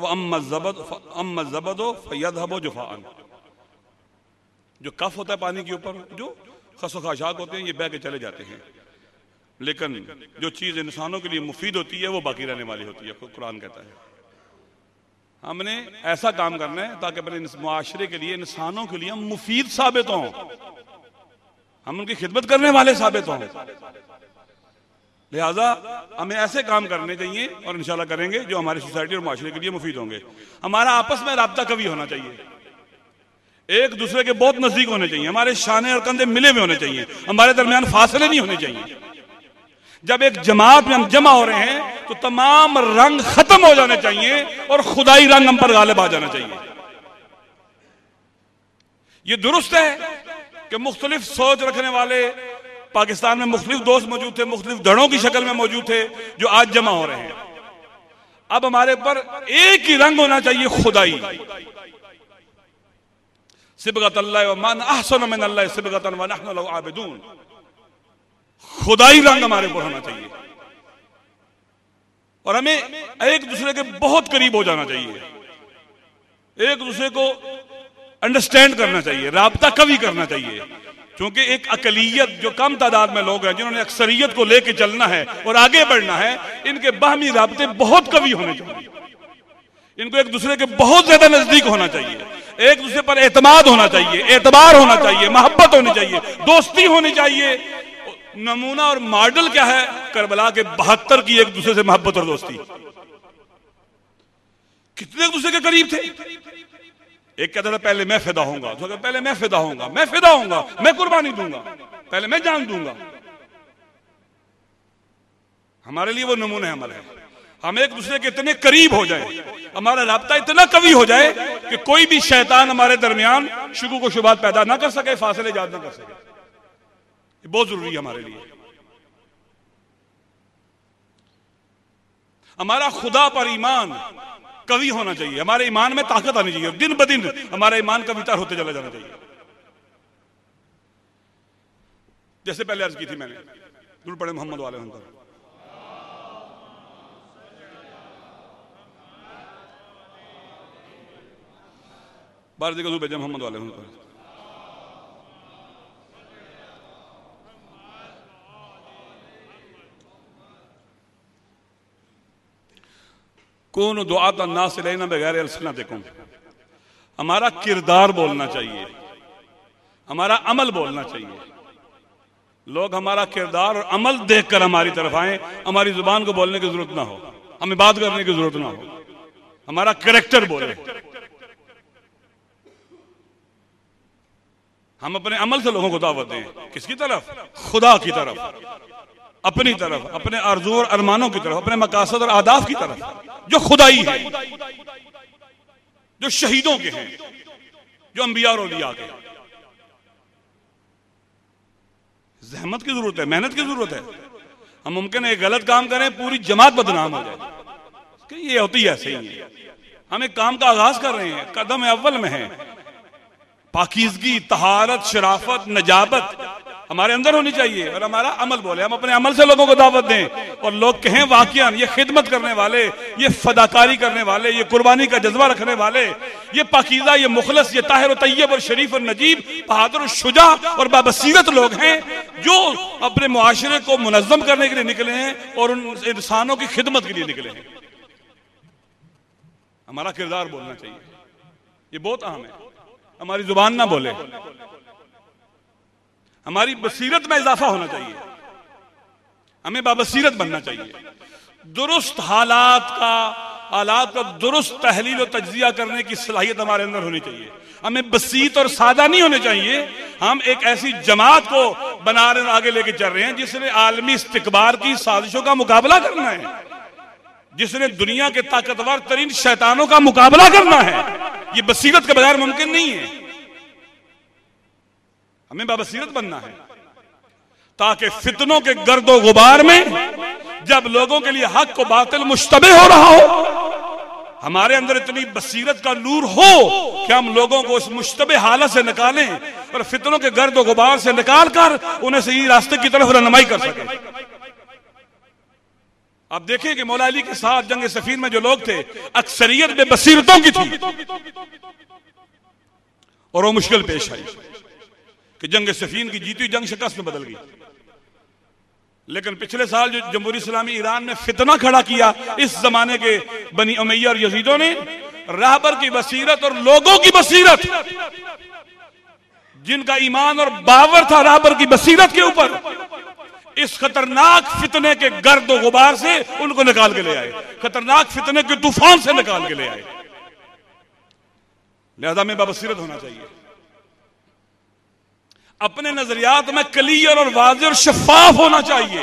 ज़बदु फयज़हबु जुफ़ाअन। जो कफ होता है पानी के ऊपर, जो खसोखाशाक होते हैं, ये बह के चले जाते हैं, लेकिन जो चीज इंसानों के लिए मुफीद होती है वो बाकी रहने वाली होती है। कुरान कहता है हमने ऐसा काम करना है ताकि अपने मुआशरे के लिए, इंसानों के लिए हम मुफीद साबित हों, हम उनकी खिदमत करने वाले साबित हों। लिहाजा हमें ऐसे काम करने चाहिए, और इंशाल्लाह करेंगे, जो हमारी सोसाइटी और मुआशरे के लिए मुफीद होंगे। हमारा आपस में राब्ता कभी होना चाहिए, एक दूसरे के बहुत नजदीक होने चाहिए, हमारे शाने और कंधे मिले हुए होने चाहिए, हमारे दरमियान फासले नहीं होने चाहिए। जब एक जमात में हम जमा हो रहे हैं तो तमाम रंग खत्म हो जाने चाहिए और खुदाई रंग हम पर गालिब आ जाना चाहिए। ये दुरुस्त है कि मुख्तलिफ सोच रखने वाले पाकिस्तान में मुख्तलिफ दोस्त मौजूद थे, मुख्तलिफ दड़ों की शक्ल में मौजूद थे, जो आज जमा हो रहे हैं। अब हमारे पर एक ही रंग होना चाहिए, खुदाई। सिबगतल्लाह व मन अहसन मिनल्लाह सिबगतन व नहनु लहु आबिदून। खुदाई रंग हमारे ऊपर होना चाहिए और हमें एक दूसरे के बहुत करीब हो जाना चाहिए। एक दूसरे को अंडरस्टैंड करना चाहिए, राब्ता कभी करना चाहिए। क्योंकि एक अकलियत जो कम तादाद में लोग हैं जिन्होंने अक्सरियत को लेकर चलना है और आगे बढ़ना है, इनके बाहमी राब्ते बहुत कवी होने चाहिए। इनको एक दूसरे के बहुत ज्यादा नजदीक होना चाहिए, एक दूसरे पर एतमाद होना चाहिए, एतबार होना चाहिए, मोहब्बत होनी चाहिए, दोस्ती होनी चाहिए। नमूना और मॉडल क्या है? करबला के 72 की एक दूसरे से मोहब्बत और दोस्ती। कितने एक दूसरे के करीब थे। एक कहता था पहले मैं फिदा होऊंगा, तो पहले मैं फिदा होऊंगा, मैं फिदा होऊंगा, मैं कुर्बानी दूंगा, पहले मैं जान दूंगा। हमारे लिए वो नमूने अमल है। हम एक दूसरे के इतने करीब हो जाए, हमारा राब्ता इतना कवी हो जाए कि कोई भी शैतान हमारे दरमियान शुगु को शुबात पैदा ना कर सके, फासले ईजाद ना कर सके। ये बहुत जरूरी है हमारे लिए। हमारा खुदा पर ईमान कवि होना चाहिए, हमारे ईमान में ताकत आनी चाहिए, दिन ब दिन हमारा ईमान कवितार होते चला जाना चाहिए। जैसे पहले अर्ज की थी मैंने, दुरूद पढ़े मोहम्मद वाले पर। बार देखो भेजा मोहम्मद वाले पर। कौन दुआत अन्नास इलैना बगैर अलसनतिकुम। हमारा किरदार बोलना चाहिए, हमारा अमल बोलना चाहिए। लोग हमारा किरदार और अमल देखकर हमारी तरफ आए, हमारी जुबान को बोलने की जरूरत ना हो, हमें बात करने की जरूरत ना हो, हमारा कैरेक्टर बोले। हम अपने अमल से लोगों को दावत दें, किसकी तरफ? खुदा की तरफ, अपनी तरफ, अपने आरज़ू और अरमानों की तरफ, अपने मकासद और आदाफ की तरफ जो खुदाई है, जो शहीदों के हैं, जो अंबिया और औलिया के। जहमत की जरूरत है, मेहनत की जरूरत है। हम मुमकिन है गलत काम करें, पूरी जमात बदनाम हो जाए। ये होती है ऐसे ही है। हम एक काम का आगाज कर रहे हैं, कदम अव्वल में है। पाकीज़गी, तहारत, शराफत, नजाबत हमारे अंदर होनी चाहिए और हमारा अमल बोले। हम अपने अमल से लोगों को दावत दें और लोग कहें वाकई ये खिदमत करने वाले, ये फदाकारी करने वाले, ये कुर्बानी का जज्बा रखने वाले, ये पाकीज़ा, ये मुखलस, ये ताहिर और तैयब और शरीफ और नजीब, बहादुर और शुजा और बाबसीरत लोग हैं जो अपने मुआशरे को मुनज़्ज़म करने के लिए निकले हैं और उन इंसानों की खिदमत के लिए निकले हैं। हमारा किरदार बोलना चाहिए, ये बहुत अहम है। हमारी जुबान ना बोले, हमारी बसीरत में इजाफा होना चाहिए, हमें बाबसीरत बनना चाहिए। दुरुस्त हालात का दुरुस्त तहलील और तज्जिया करने की सलाहियत हमारे अंदर होनी चाहिए। हमें बसीत और सादा नहीं होने चाहिए। हम एक ऐसी जमात को बना रहे, आगे लेके चल रहे हैं जिसने आलमी इस्तिकबार की साजिशों का मुकाबला करना है, जिसने दुनिया के ताकतवर तरीन शैतानों का मुकाबला करना है। ये बसीरत के बगैर मुमकिन नहीं है। हमें बाबसीरत बनना है ताकि फितनों के गर्दो गुबार में जब लोगों के लिए हक को बातिल मुश्तबे हो रहा हो, हमारे अंदर इतनी बसीरत का नूर हो कि हम लोगों को उस मुश्तबे हालत से निकालें और फितनों के गर्दो गुबार से निकाल कर उन्हें सही रास्ते की तरफ रहनुमाई कर सकें। आप देखें कि मौला अली के साथ जंग सफीन में जो लोग थे, अक्सरियत में बसीरतों की थी और वो मुश्किल पेश आई कि जंग सफीन की जीती जंग शिकस्त में बदल गई। लेकिन पिछले साल जो जमहूरी इस्लामी ईरान ने फितना खड़ा किया, इस जमाने के बनी उमैया और यजीदों ने, रहबर की बसीरत और लोगों की बसीरत, जिनका ईमान और बावर था रहबर की बसीरत के ऊपर, इस खतरनाक फितने के गर्द और गुबार से उनको निकाल के ले आए, खतरनाक फितने के तूफान से निकाल के ले आए। लिहाजा में बाबसीरत होना चाहिए, अपने नजरियात में क्लियर और वाज़ेह और शफाफ होना चाहिए।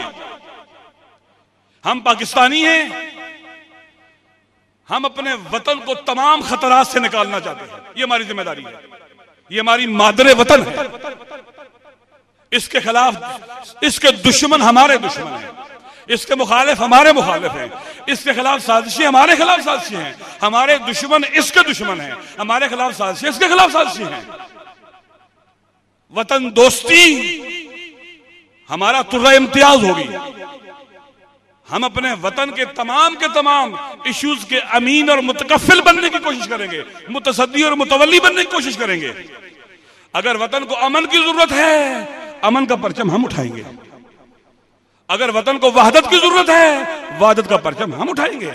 हम पाकिस्तानी हैं, हम अपने वतन को तमाम खतरात से निकालना चाहते हैं। ये हमारी जिम्मेदारी है, ये हमारी मादरे वतन है। इसके खिलाफ, इसके दुश्मन हमारे दुश्मन हैं, इसके मुखालिफ हमारे मुखालिफ हैं, इसके खिलाफ साजिशी हमारे खिलाफ साजिशी हैं, हमारे दुश्मन इसके दुश्मन हैं, हमारे खिलाफ साजिशी इसके खिलाफ साजिशी हैं। वतन दोस्ती हमारा तुर्रा इम्तियाज होगी, हम अपने वतन के तमाम इश्यूज के अमीन और मुतकफिल बनने की कोशिश करेंगे, मुतसद्दी और मुतवल्ली बनने की कोशिश करेंगे। अगर वतन को अमन की जरूरत है, अमन का परचम हम उठाएंगे। अगर वतन को वहदत की जरूरत है, वहदत का परचम हम उठाएंगे।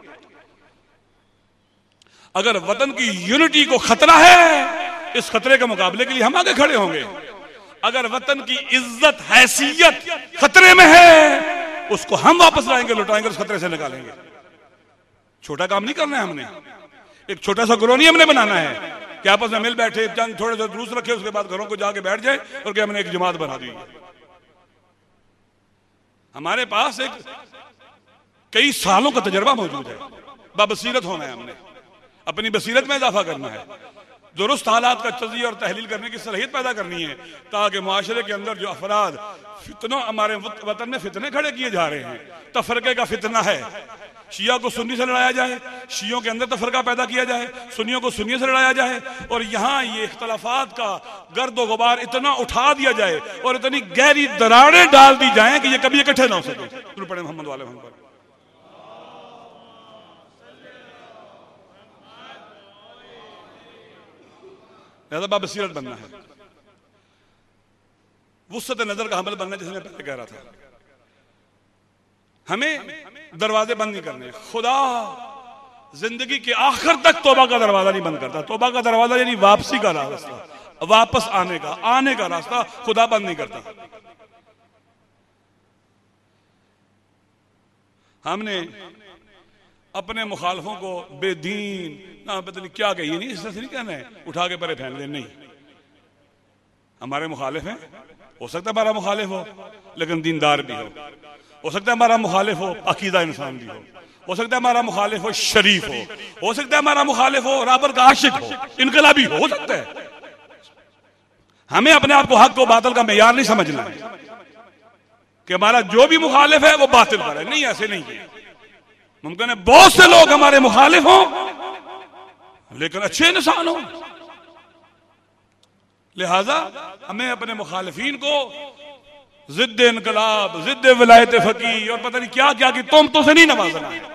अगर वतन की यूनिटी को खतरा है, इस खतरे के मुकाबले के लिए हम आगे खड़े होंगे। अगर वतन की इज्जत हैसियत खतरे में है, उसको हम वापस लाएंगे, लुटाएंगे, उस खतरे से निकालेंगे। छोटा काम नहीं करना है हमने, एक छोटा सा कॉलोनी हमने बनाना है कि आपस में मिल बैठे, चंद थोड़े से जुलूस रखे, उसके बाद घरों को जाके बैठ जाए और कि हमने एक जमात बना दी। हमारे पास एक कई सालों का तजर्बा मौजूद है, बाबसीरत होना है, हमने अपनी बसीरत में इजाफा करना है, दुरुस्त हालात का तज़किया और तहलील करने की सलाहियत पैदा करनी है, ताकि मुआशरे के अंदर जो अफराद फितनों, हमारे वतन में फितने खड़े किए जा रहे हैं, तफरके का फितना है, शिया को सुन्नी से लड़ाया जाए, शियों के अंदर तफरका पैदा किया जाए, सुन्नियों को सुन्नी से लड़ाया जाए, और यहाँ ये इख्तलाफात का गर्द व गुबार इतना उठा दिया जाए और इतनी गहरी दरारें डाल दी जाए कि ये कभी इकट्ठे ना हो सके। दुरूद पढ़े मोहम्मद वाले मोहम्मद। बसीरत बनना है, वुसअत नजर का हमल बनना, जैसे मैं पहले कह रहा था। हमें दरवाजे बंद नहीं करने। खुदा जिंदगी के आखिर तक तौबा का दरवाजा नहीं बंद करता। तौबा का दरवाजा यानी वापसी का रास्ता, वापस आने का रास्ता खुदा बंद नहीं करता। हमने अपने मुखालफों को बेदीन ना पता नहीं क्या कहिए, नहीं इस तरह से नहीं कहना है उठा के परे फेंक दे, नहीं। हमारे मुखालिफ हैं, हो सकता है हमारा मुखालिफ हो लेकिन दीनदार भी हो सकता है हमारा मुखालिफ हो अकीदा इंसान भी हो सकता है हमारा मुखालिफ हो शरीफ हो सकता है हमारा मुखालिफ हो राबर का आशिक हो, इनकलाबी हो सकता है। हमें अपने आप को हक को बातिल का मेयार नहीं समझना है कि हमारा जो भी मुखालिफ है वो बातिल पर है, नहीं, ऐसे नहीं है। मुमकिन है बहुत से लोग हमारे मुखालिफ हों लेकिन अच्छे इंसान हो, लिहाजा हमें अपने मुखालिफीन को जिद्द इनकलाब, जिद्द विलायत फकी और पता नहीं क्या क्या की तोहमतों से नहीं नवाजना है।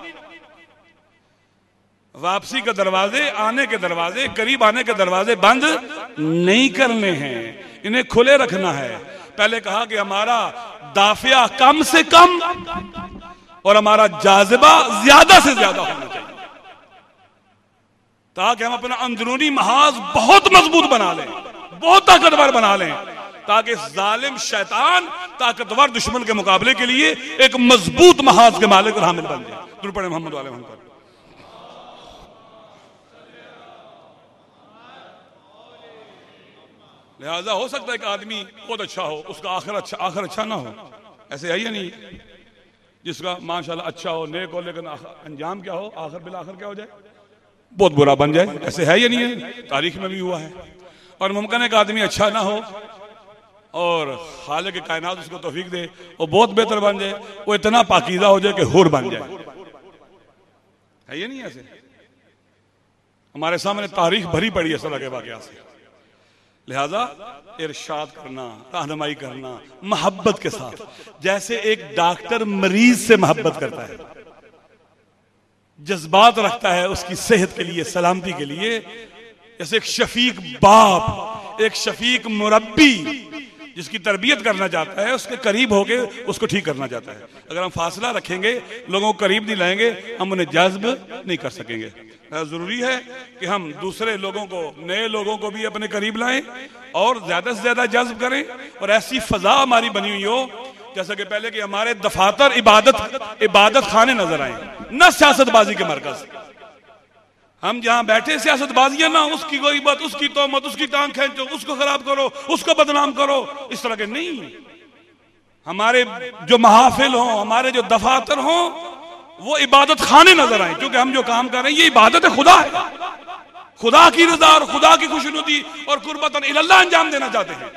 वापसी के दरवाजे, आने के दरवाजे, करीब आने के दरवाजे बंद नहीं करने हैं, इन्हें खुले रखना है। पहले कहा कि हमारा दाफिया कम से कम और हमारा जाज़िबा ज्यादा से ज्यादा होना चाहिए, ताकि हम अपना अंदरूनी महाज बहुत मजबूत बना लें, बहुत ताकतवर बना लें, ताकि जालिम शैतान ताकतवर दुश्मन के मुकाबले के लिए एक मजबूत महाज के मालिक और हामिल बन जाए। दुरूद पढ़े मोहम्मद वाले मोहम्मद। लिहाजा हो सकता है कि आदमी बहुत अच्छा हो, उसका आखिर अच्छा ना हो, ऐसे है या नहीं? जिसका माशाल्लाह अच्छा हो, नेक हो, लेकिन अंजाम क्या हो, आखिर बिल आखिर क्या हो जाए, बहुत बुरा बन जाए, ऐसे है या नहीं है? तारीख में भी हुआ है। और मुमकिन है कि आदमी अच्छा ना हो और खालिक के कायनात उसको तौफीक दे, वो बहुत बेहतर बन जाए, वो इतना पाकीज़ा हो जाए कि हुर बन जाए, है ये नहीं ऐसे? हमारे सामने तारीख भरी पड़ी है इस तरह के वाक़यात से। लिहाजा इरशाद करना, रहनुमाई करना मोहब्बत के साथ, जैसे एक डॉक्टर मरीज से मोहब्बत करता है, जज्बात रखता है उसकी सेहत के लिए, सलामती के लिए, जैसे एक शफीक बाप, एक शफीक मुरब्बी जिसकी तरबियत करना चाहता है, उसके करीब होके उसको ठीक करना चाहता है। अगर हम फासला रखेंगे, लोगों को करीब नहीं लाएंगे, हम उन्हें जज्ब नहीं कर सकेंगे। जरूरी है कि हम दूसरे लोगों को, नए लोगों को भी अपने करीब लाएं और ज्यादा से ज्यादा जज्ब करें, और ऐसी फजा हमारी बनी हुई हो जैसा कि पहले कि हमारे दफातर इबादत खाने नजर आए, न सियासतबाजी के मरकज। हम जहां बैठे सियासतबाजियां ना, उसकी कोई बात, उसकी तोहमत, उसकी टांग खींचो, उसको खराब करो, उसको बदनाम करो, इस तरह के नहीं। हमारे जो महाफिल हो, हमारे जो दफातर हो, वो इबादत खाने नजर आए, क्योंकि हम जो काम कर रहे हैं ये इबादत है, खुदा है, खुदा की रजा और खुदा की खुशनुदी और कुर्बतन इल्लाह अंजाम देना चाहते हैं।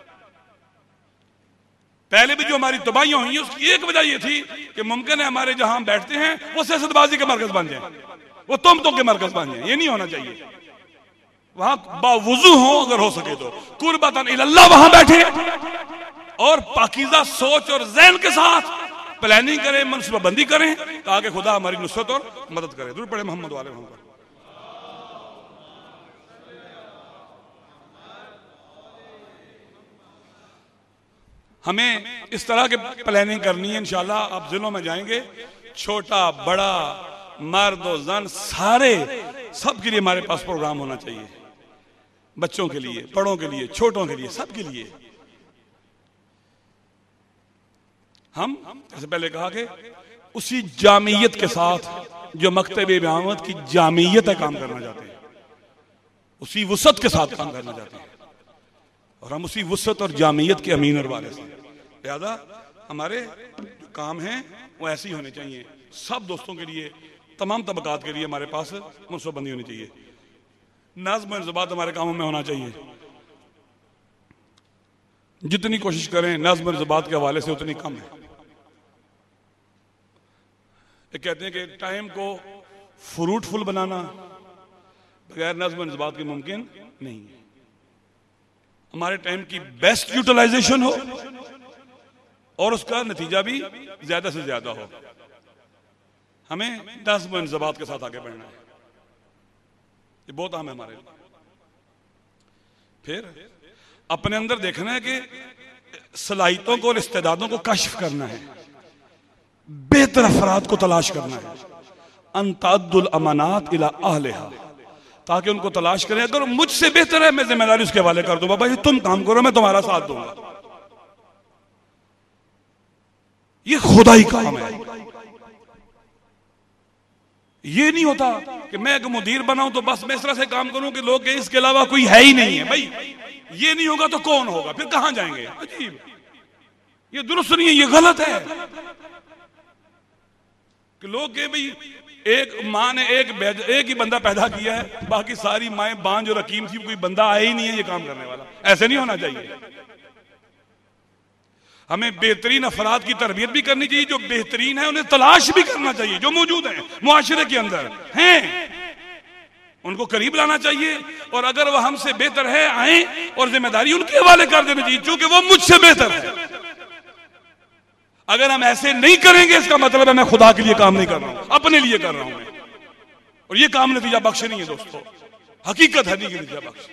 पहले भी जो हमारी तबाहियां हुई, उसकी एक वजह ये थी कि मुमकिन है हमारे जहां बैठते हैं वो सियासतबाजी के मरकज बन जाए, वो तोहमतों के मरकज बन जाए, ये नहीं होना चाहिए। वहां बावुजू हो, अगर हो सके तो कुर्बतन इल्लाह वहां बैठे और पाकीज़ा सोच और ज़हन के साथ प्लानिंग करें, मनसूबाबंदी करें ताकि खुदा हमारी नुसरत और मदद करे। दुरूद पढ़े मोहम्मद वाले मोहम्मद। हमें इस तरह की प्लानिंग करनी है। इंशाल्लाह आप जिलों में जाएंगे, छोटा बड़ा मर्द और जन सारे सबके लिए हमारे पास प्रोग्राम होना चाहिए। बच्चों के लिए, बड़ों के लिए, छोटों के लिए, सबके लिए। हम जैसे पहले कहा कि उसी जामियत के साथ जो मकतब इमामत की जामियत है काम करना चाहते हैं, उसी वुसअत के साथ काम करना चाहते हैं, और हम उसी वुसअत और जामियत के अमीन और वाले से। लिहाजा हमारे जो काम हैं वो ऐसे ही होने चाहिए। सब दोस्तों के लिए, तमाम तबकात के लिए हमारे पास मनसूबाबंदी होनी चाहिए। नज़्म और इंज़बात हमारे कामों में होना चाहिए। जितनी कोशिश करें नज़्म और इंज़बात के हवाले से उतनी कम है। ये कहते हैं कि टाइम को फ्रूटफुल बनाना बगैर नज़्म और इंज़बात के मुमकिन नहीं है। हमारे टाइम की बेस्ट यूटिलाइजेशन हो और उसका नतीजा भी ज्यादा से ज्यादा हो। हमें नज़्म और इंज़बात के साथ आगे बढ़ना है, ये बहुत अहम है हमारे लिए। फिर अपने अंदर देखना है कि सलाहियतों को और इस्तेदादों को कश्फ करना है, बेहतर अफराद को तलाश करना है। अंतादुल अमानात इला अहलिहा, ताकि उनको तलाश करें। अगर मुझसे बेहतर है मैं जिम्मेदारी उसके हवाले कर दूं, बाबा जी तुम काम करो, मैं तुम्हारा साथ दूंगा। ये खुदाई काम है। ये नहीं होता कि मैं एक मुदीर बनाऊं तो बस मैं इस तरह से काम करूं कि लोग इसके अलावा कोई है ही नहीं है। भाई ये नहीं होगा तो कौन होगा, फिर कहां जाएंगे? अजीब, ये दुरुस्त नहीं है, ये गलत है कि लोग के भाई एक माँ ने एक ही बंदा पैदा किया है, बाकी सारी माएँ बांझ और हकीम थी, कोई बंदा आया ही नहीं है ये काम करने वाला। ऐसे नहीं होना चाहिए। हमें बेहतरीन अफराद की तरबियत भी करनी चाहिए, जो बेहतरीन है उन्हें तलाश भी करना चाहिए, जो मौजूद हैं मुआशरे के अंदर हैं उनको करीब लाना चाहिए, और अगर वह हमसे बेहतर है आए और जिम्मेदारी उनके हवाले कर देनी चाहिए, क्योंकि वो मुझसे बेहतर है। अगर हम ऐसे नहीं करेंगे इसका मतलब है मैं खुदा के लिए काम नहीं कर रहा हूं, अपने लिए कर रहा हूं मैं, और ये काम नतीजा बख्श नहीं है दोस्तों, हकीकत है नहीं नतीजा बख्श।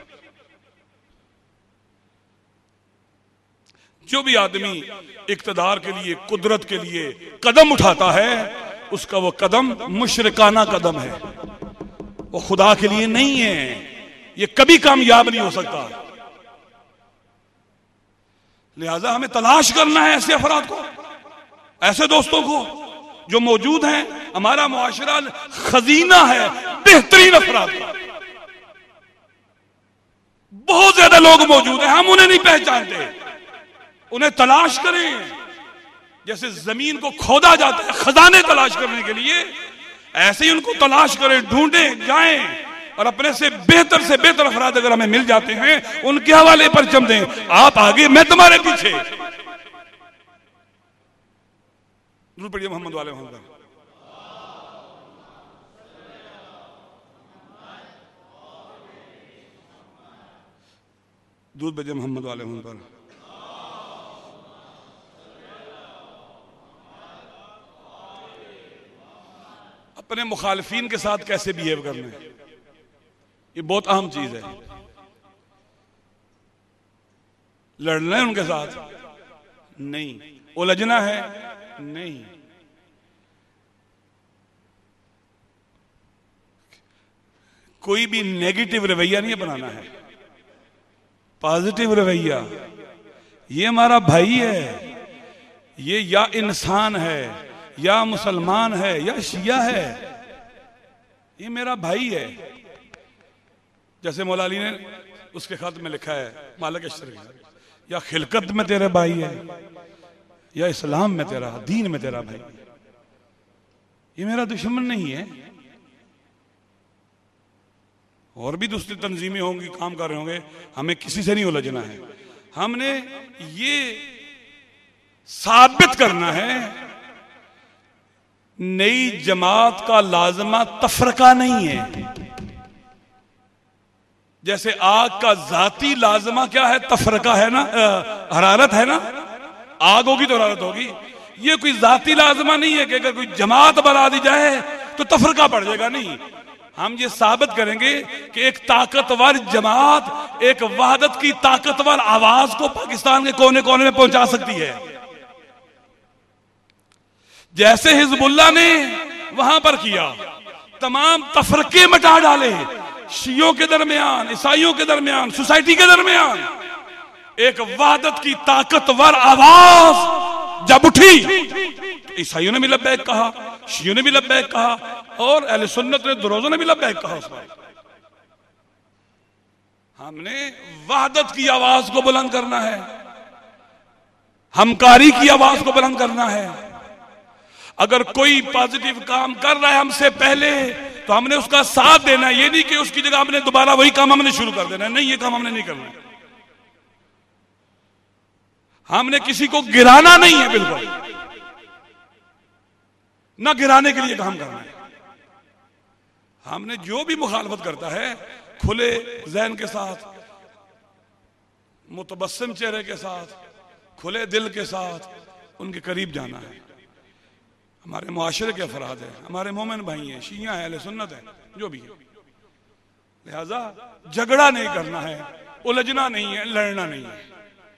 जो भी आदमी इक्तदार के लिए, कुदरत के लिए कदम उठाता है, उसका वो कदम मुशरिकाना कदम है, वो खुदा के लिए नहीं है। ये कभी कामयाब नहीं हो सकता। लिहाजा हमें तलाश करना है ऐसे अफराद को, ऐसे दोस्तों को जो मौजूद हैं। हमारा मुआशरा खजीना है बेहतरीन अफराद का। बहुत ज्यादा लोग मौजूद हैं, हम उन्हें नहीं पहचानते, उन्हें तलाश करें। जैसे जमीन को खोदा जाता है खजाने तलाश करने के लिए, ऐसे ही उनको तलाश करें, ढूंढें, जाएं, और अपने से बेहतर अफराद अगर हमें मिल जाते हैं उनके हवाले पर चम दें। आप आगे, मैं तुम्हारे पीछे। दूध पढ़िए मोहम्मद वाले मोहम्मद। दूध बजे मोहम्मद वाले मोहम्मद। अपने मुखालिफिन के साथ कैसे बिहेव करना है, ये बहुत अहम चीज है। लड़ना है उनके साथ नहीं, उलझना है नहीं। कोई भी नेगेटिव रवैया नहीं बनाना है, पॉजिटिव रवैया। ये हमारा भाई है, ये या इंसान है या मुसलमान है या शिया है, ये मेरा भाई है। जैसे मौला अली ने उसके खत में लिखा है, मालिक अशरफ, या खिलकत में तेरा भाई है या इस्लाम में तेरा, दीन में तेरा भाई, ये मेरा दुश्मन नहीं है। और भी दूसरी तंजीमें होंगी, काम कर रहे होंगे, हमें किसी से नहीं उलझना है। हमने ये साबित करना है नई जमात का लाजमा तफरका नहीं है। जैसे आग का जाती लाजमा क्या है? तफरका है ना, हरारत है ना। आग होगी तो हरारत होगी। ये कोई जाती लाजमा नहीं है कि अगर कोई जमात बना दी जाए तो तफरका पड़ जाएगा, नहीं। हम ये साबित करेंगे कि एक ताकतवर जमात एक वहदत की ताकतवर आवाज को पाकिस्तान के कोने कोने में पहुंचा सकती है। जैसे हिजबुल्लाह ने वहां पर किया, तमाम तफरके मिटा डाले, शियों के दरमियान, ईसाइयों के दरमियान, सोसाइटी के दरमियान एक वहदत की ताकतवर आवाज जब उठी तो ईसाइयों ने भी लब्बैक कहा, शियों ने भी लब्बैक कहा और अहले सुन्नत ने दुरोज़ों ने भी लब्बैक कहा। उस पर हमने वहदत की आवाज को बुलंद करना है, हमकारी की आवाज को बुलंद करना है। अगर कोई पॉजिटिव काम कर रहा है हमसे पहले तो हमने उसका साथ देना है। ये नहीं कि उसकी जगह हमने दोबारा वही काम हमने शुरू कर देना है, नहीं, ये काम हमने नहीं करना है। हमने किसी को गिराना नहीं है, बिल्कुल ना गिराने के लिए काम करना है। हमने जो भी मुखालफत करता है खुले ज़हन के साथ, मुतबस्सिम चेहरे के साथ, खुले दिल के साथ उनके करीब जाना है। हमारे मुआशरे के अफराद हैं, हमारे मोमिन भाई हैं, शिया हैं, अहले सुन्नत हैं, जो भी है। लिहाजा झगड़ा नहीं करना है, उलझना नहीं है, लड़ना नहीं है।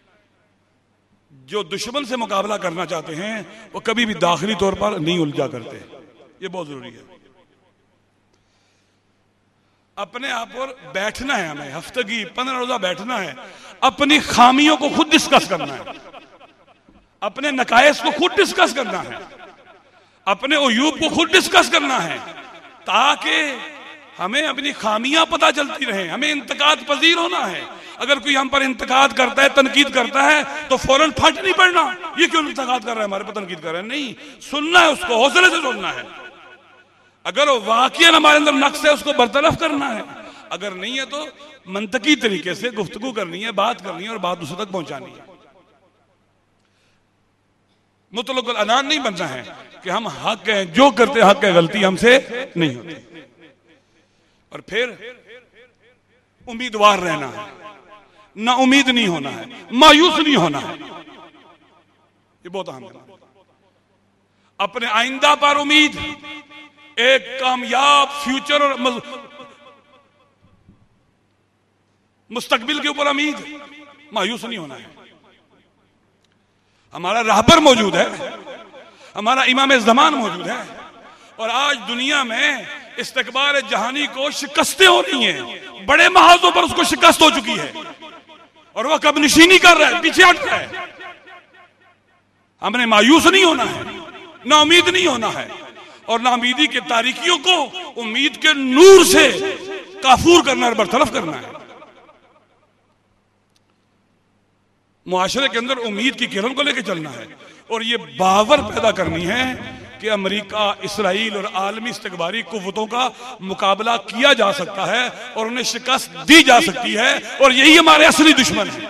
जो दुश्मन से मुकाबला करना चाहते हैं वो कभी भी दाखिली तौर पर नहीं उलझा करते, ये बहुत जरूरी है। अपने आप पर बैठना है, हमें हफ्तगी 15 रोजा बैठना है, अपनी खामियों को खुद डिस्कस करना है, अपने नकायस को खुद डिस्कस करना है, अपने उयूब को खुद डिस्कस करना है, ताकि हमें अपनी खामियां पता चलती रहे। हमें इंतकाद पजीर होना है। अगर कोई हम पर इंतकाद करता है, तनकीद करता है तो फौरन फट नहीं पड़ना, ये क्यों इंतकाद कर रहा है, हमारे पर तनकीद कर रहा है, नहीं, सुनना है उसको, हौसले से सुनना है। अगर वो वाकई हमारे अंदर नक्स है उसको बरतरफ करना है, अगर नहीं है तो मंतकी तरीके से गुफ्तगू करनी है, बात करनी है और बात दूसरे तक पहुंचानी है। मुतलकुल अनान नहीं बनना है कि हम हक हैं, जो करते हक है, गलती हमसे नहीं होती। और फिर उम्मीदवार रहना है, ना उम्मीद नहीं होना है, मायूस नहीं होना है, ये बहुत अहम है। अपने आइंदा पर उम्मीद, एक कामयाब फ्यूचर और मुस्तकबिल के ऊपर उम्मीद, मायूस नहीं होना है। हमारा रहबर मौजूद है, हमारा इमाम ज़मान मौजूद है, और आज दुनिया में इस्तकबार जहानी को शिकस्तें हो रही हैं, बड़े महाजों पर उसको शिकस्त हो चुकी है और वह कब निशीनी कर रहा है, पीछे हट रहा है। हमने मायूस नहीं होना है, ना उम्मीद नहीं होना है, और ना उम्मीदी के तारीकियों को उम्मीद के नूर से काफूर करना और बरतरफ करना है। मुआशरे के अंदर उम्मीद की किरण को लेकर चलना है और ये बावर पैदा करनी है कि अमेरिका, इसराइल और आलमी इस्तकबारी कुव्वतों का मुकाबला किया जा सकता है और उन्हें शिकस्त दी जा सकती है, और यही हमारे असली दुश्मन है।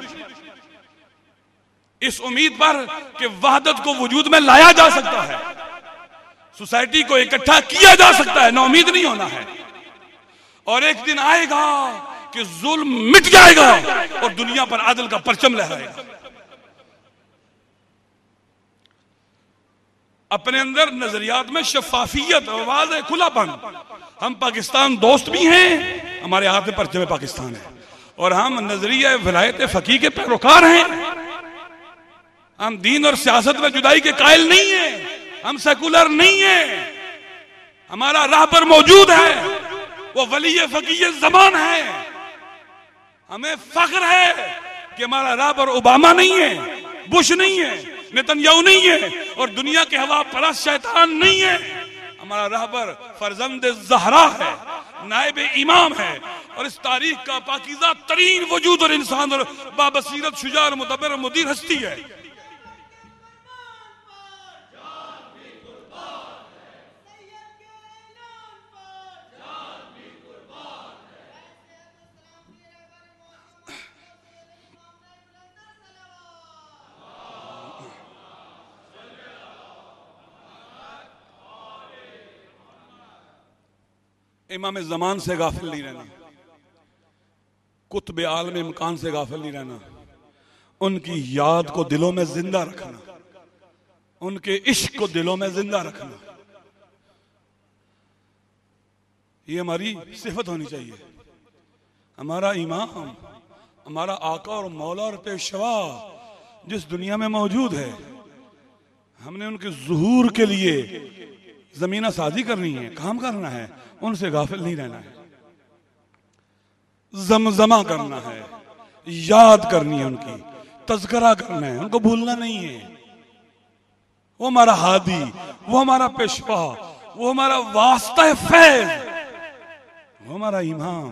इस उम्मीद पर कि वहदत को वजूद में लाया जा सकता है, सोसाइटी को इकट्ठा किया जा सकता है, ना उम्मीद नहीं होना है। और एक दिन आएगा कि जुल्म मिट जाएगा और दुनिया पर आदल का परचम लहराएगा। अपने अंदर नजरियात में शफाफियत, आवाज है, खुलापन। हम पाकिस्तान दोस्त भी हैं, हमारे हाथ में परचम पाकिस्तान है, और हम नजरिया विलायत फकीह के पैरोकार हैं। हम दीन और सियासत में जुदाई के कायल नहीं है, हम सेकुलर नहीं है। हमारा रहबर मौजूद है, वो वली फकीह ज़मान है। हमें फख्र है कि हमारा रहबर ओबामा नहीं है, बुश नहीं है, नेतन्याहू नहीं है, और दुनिया के हवा परस्त शैतान नहीं है। हमारा रहबर फरजंद ज़हरा है, नायब इमाम है, और इस तारीख का पाकीज़ा तरीन वजूद और इंसान और बाबसीरत, शुजा, मुदब्बिर और मुदीर हस्ती है। इमाम ज़मान से गाफिल नहीं रहना, कुतुब आलम इमकान से गाफिल नहीं रहना, उनकी याद को दिलों में जिंदा रखना। उनके इश्क को दिलों में जिंदा रखना, ये हमारी सिफत होनी चाहिए। हमारा इमाम, हमारा आका और मौला और पेशवा जिस दुनिया में मौजूद है, हमने उनके ज़ुहूर के लिए ज़मीना साजी करनी है, काम करना है, उनसे गाफिल नहीं रहना है, जमजमा करना है, याद करनी है, उनकी तज़किरा करना है, उनको भूलना नहीं है। वो हमारा हादी, वो हमारा पेशवा, वो हमारा वास्ता फैज़, वो हमारा इमाम,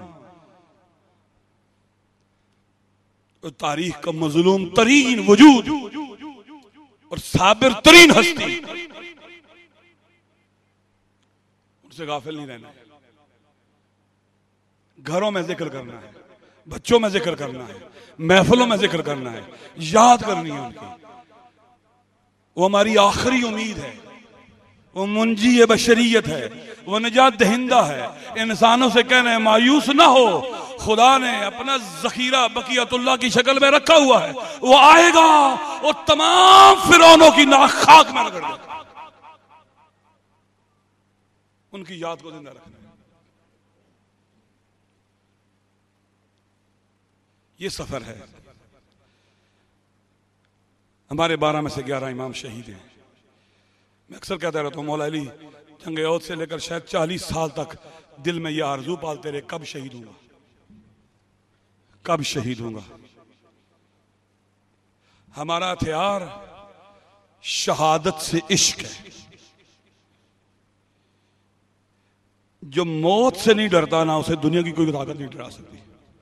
तो तारीख का मज़लूम तरीन वजूद और साबिर तरीन हस्ती, उनसे गाफिल नहीं रहना है। घरों में जिक्र करना है, बच्चों में जिक्र करना है, महफिलों में जिक्र करना है, याद करनी है उनकी। वो हमारी आखिरी उम्मीद है, वो मुंजी बशरियत है, वो निजात दहिंदा है। इंसानों से कहना है मायूस ना हो, खुदा ने अपना जखीरा बकियतुल्लाह की शक्ल में रखा हुआ है, वो आएगा, वो तमाम फिरौनों की नाक खाक में रगड़ देगा। उनकी याद को जिंदा रखना है। ये सफर है। हमारे 12 में से 11 इमाम शहीद हैं। मैं अक्सर कहता रहता हूँ, मौला अली जंग औद से लेकर शायद 40 साल तक दिल में यह आरजू पालते रहे, कब शहीद होगा, कब शहीद होगा। हमारा हथियार शहादत से इश्क है। जो मौत से नहीं डरता ना, उसे दुनिया की कोई ताकत नहीं डरा सकती।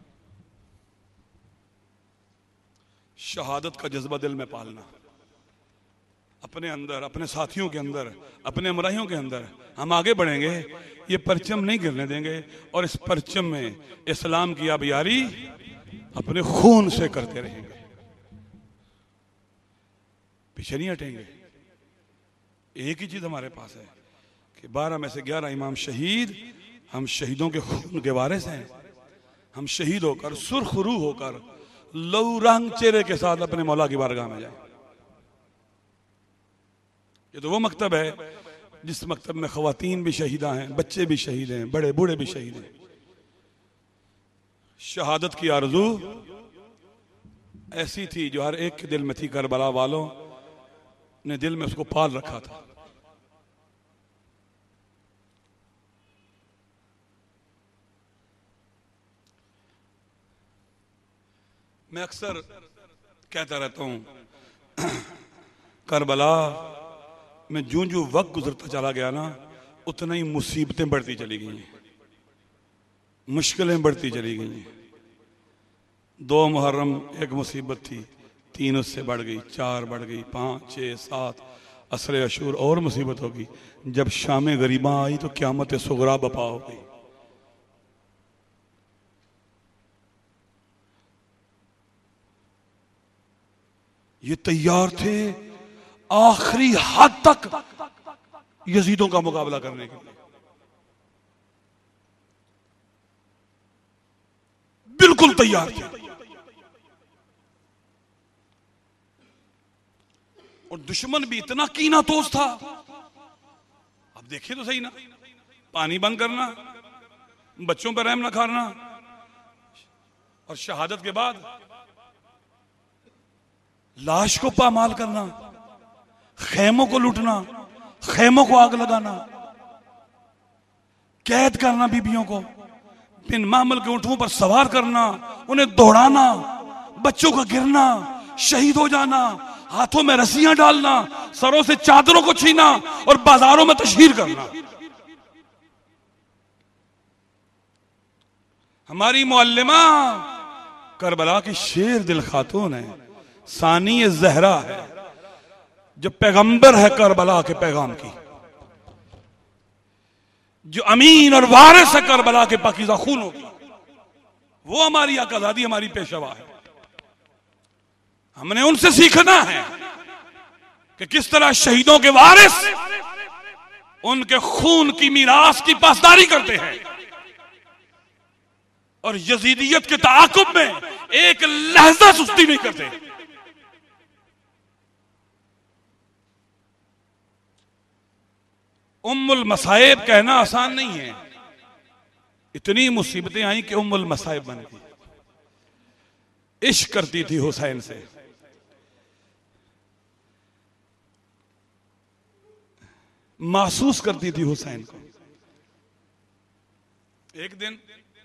शहादत का जज्बा दिल में पालना, अपने अंदर, अपने साथियों के अंदर, अपने हमराहियों के अंदर। हम आगे बढ़ेंगे, ये परचम नहीं गिरने देंगे, और इस परचम में इस्लाम की आबियारी अपने खून से करते रहेंगे, पीछे नहीं हटेंगे। एक ही चीज हमारे पास है कि 12 में से 11 इमाम शहीद, हम शहीदों के खून के वारिस हैं। हम शहीद होकर, सुरखरू होकर, लहू रंग चेहरे के साथ अपने मौला की बारगाह में जाए। ये तो वो मकतब है जिस मकतब में खवातीन भी शहीदा हैं, बच्चे भी शहीद हैं, बड़े बूढ़े भी शहीद हैं। शहादत की आरजू ऐसी थी जो हर एक के दिल में थी। करबला वालों ने दिल में उसको पाल रखा था। मैं अक्सर कहता रहता हूं, करबला में जो जो वक्त गुजरता चला गया ना, उतना ही मुसीबतें बढ़ती चली गई, मुश्किलें बढ़ती चली गई। 2 मुहर्रम एक मुसीबत थी, 3 उससे बढ़ गई, 4 बढ़ गई, 5, 6, 7 असर अशूर और मुसीबत होगी। जब शाम गरीबा आई तो क़यामत सुगरा बपा हो गई। ये तैयार थे आखिरी हद तक यजीदों का मुकाबला करने के लिए, बिल्कुल तैयार थे। और दुश्मन भी इतना कीना तोज था। अब देखिए तो सही ना, पानी बंद करना, बच्चों पर रहम न करना, और शहादत के बाद लाश को पामाल करना, खेमों को लूटना, खेमों को आग लगाना, कैद करना बीबियों को, बिन मामल के ऊंटों पर सवार करना, उन्हें दौड़ाना, बच्चों का गिरना, शहीद हो जाना, हाथों में रस्सियां डालना, सरों से चादरों को छीना और बाजारों में तशहीर करना। हमारी मुअल्लिमा करबला की शेर दिल खातून है, सानी जहरा है, जो पैगंबर है करबला के पैगाम की, जो अमीन और वारिस है करबला के पाकीज़ा खूनों की। वो हमारी आकाज़ादी, हमारी पेशवा है। हमने उनसे सीखना है कि किस तरह शहीदों के वारिस उनके खून की मीरास की पासदारी करते हैं, और यजीदियत के ताक़ुब में एक लहजा सुस्ती नहीं करते। उम्मुल मसाइब कहना आसान नहीं है। इतनी मुसीबतें आई कि उम्मुल मसाइब बन गई। इश्क करती थी हुसैन से, महसूस करती थी हुसैन को। एक दिन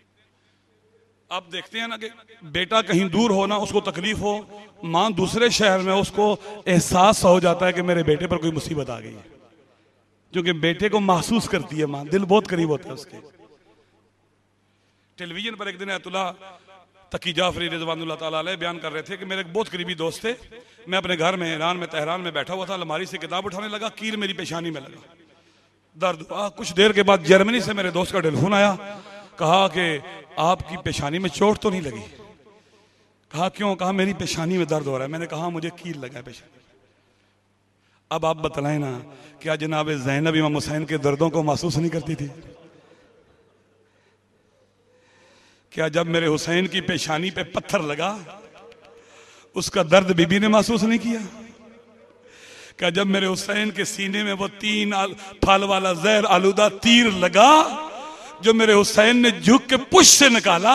आप देखते हैं ना कि बेटा कहीं दूर हो ना, उसको तकलीफ हो, मां दूसरे शहर में, उसको एहसास हो जाता है कि मेरे बेटे पर कोई मुसीबत आ गई है, क्योंकि बेटे को महसूस करती है मां, दिल बहुत करीब होता है उसके। टेलीविजन पर एक दिन अयतुल्लाह तकी जाफरी रिजवानुल्लाह ताला अलैह बयान कर रहे थे कि मेरे एक बहुत करीबी दोस्त थे, मैं अपने घर में ईरान में तेहरान में बैठा हुआ था, अलमारी से किताब उठाने लगा, कील मेरी पेशानी में लगा, दर्द हुआ। कुछ देर के बाद जर्मनी से मेरे दोस्त का टेलीफोन आया, कहा कि आपकी पेशानी में चोट तो नहीं लगी? कहा क्यों? कहा मेरी पेशानी में दर्द हो रहा है। मैंने कहा मुझे कील लगा है पेशानी। अब आप बतलाएं ना, क्या जनाब ज़ैनब इमाम हुसैन के दर्दों को महसूस नहीं करती थी? क्या जब मेरे हुसैन की पेशानी पे पत्थर लगा उसका दर्द बीबी ने महसूस नहीं किया? क्या जब मेरे हुसैन के सीने में वो 3 फल वाला जहर आलूदा तीर लगा जो मेरे हुसैन ने झुक के पुश से निकाला,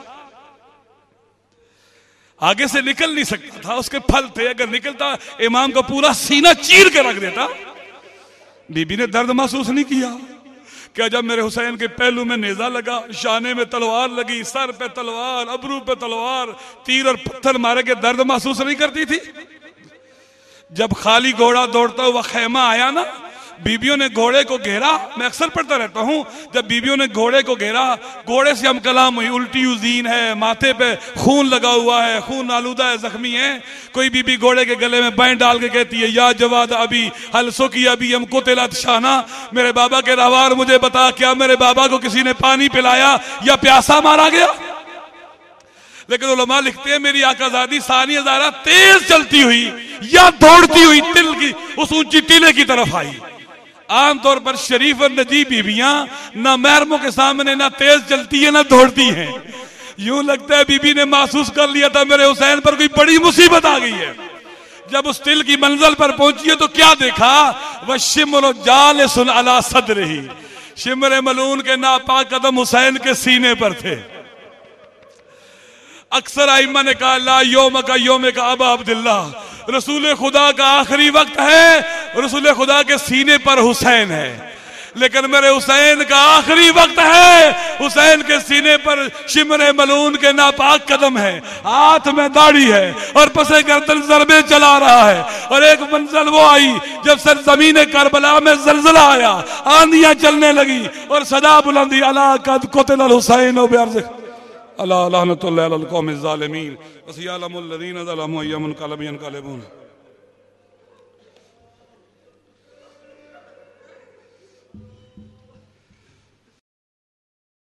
आगे से निकल नहीं सकता था, उसके फल थे, अगर निकलता इमाम का पूरा सीना चीर के रख देता, बीबी ने दर्द महसूस नहीं किया? क्या जब मेरे हुसैन के पहलू में नेजा लगा, शाने में तलवार लगी, सर पे तलवार, अबरू पे तलवार, तीर और पत्थर मारे के दर्द महसूस नहीं करती थी? जब खाली घोड़ा दौड़ता हुआ खैमा आया ना, बीबियों ने घोड़े को घेरा, मैं अक्सर पढ़ता रहता हूं, जब बीबियों ने घोड़े को घेरा, घोड़े से हम कलाम हुई, उल्टी उजीन है, माथे पे खून लगा हुआ है, खून आलूदा है, जख्मी है। कोई बीबी घोड़े के गले में बैं डाल के कहती है, या जवाद अभी हलसो की अभी हमको तिलत शाना, मेरे बाबा के रवार मुझे बता, क्या मेरे बाबा को किसी ने पानी पिलाया या प्यासा मारा गया? लेकिन उलमा लिखते हैं मेरी आकाजादी सानी हजारा तेज चलती हुई या दौड़ती हुई तिल की उस ऊंची टीले की तरफ आई। आमतौर पर शरीफ और नजी बीबियां ना महरमों के सामने ना तेज चलती है ना दौड़ती हैं। यूं लगता है बीबी ने महसूस कर लिया था मेरे हुसैन पर कोई बड़ी मुसीबत आ गई है। जब उस तिल की मंजिल पर पहुंची है तो क्या देखा? वह शिमर जालिसुन अला सदरिही, शिमर मलून के नापाक कदम हुसैन के सीने पर थे। अक्सर आइमा ने कहा ला योम का अबा अब्दुल्ला, रसूल खुदा का आखिरी वक्त है, रसूल खुदा के सीने पर हुसैन है, लेकिन मेरे हुसैन का आखिरी वक्त है, हुसैन के सीने पर शिमर मलून के नापाक कदम है, हाथ में दाढ़ी है और पसे गर्दन ज़रबे चला रहा है। और एक मंजिल वो आई जब सरजमीन करबला में ज़लज़ला आया, आंधियां चलने लगी और सदा बुलंदी अला कद क़ुतिल हुसैन बिअर्ज़ अला लअनतुल्लाहि अलल क़ौमिज़ ज़ालिमीन वसियअलमुल लज़ीना ज़लमू अय्युमुल क़लबि यनक़लिबून।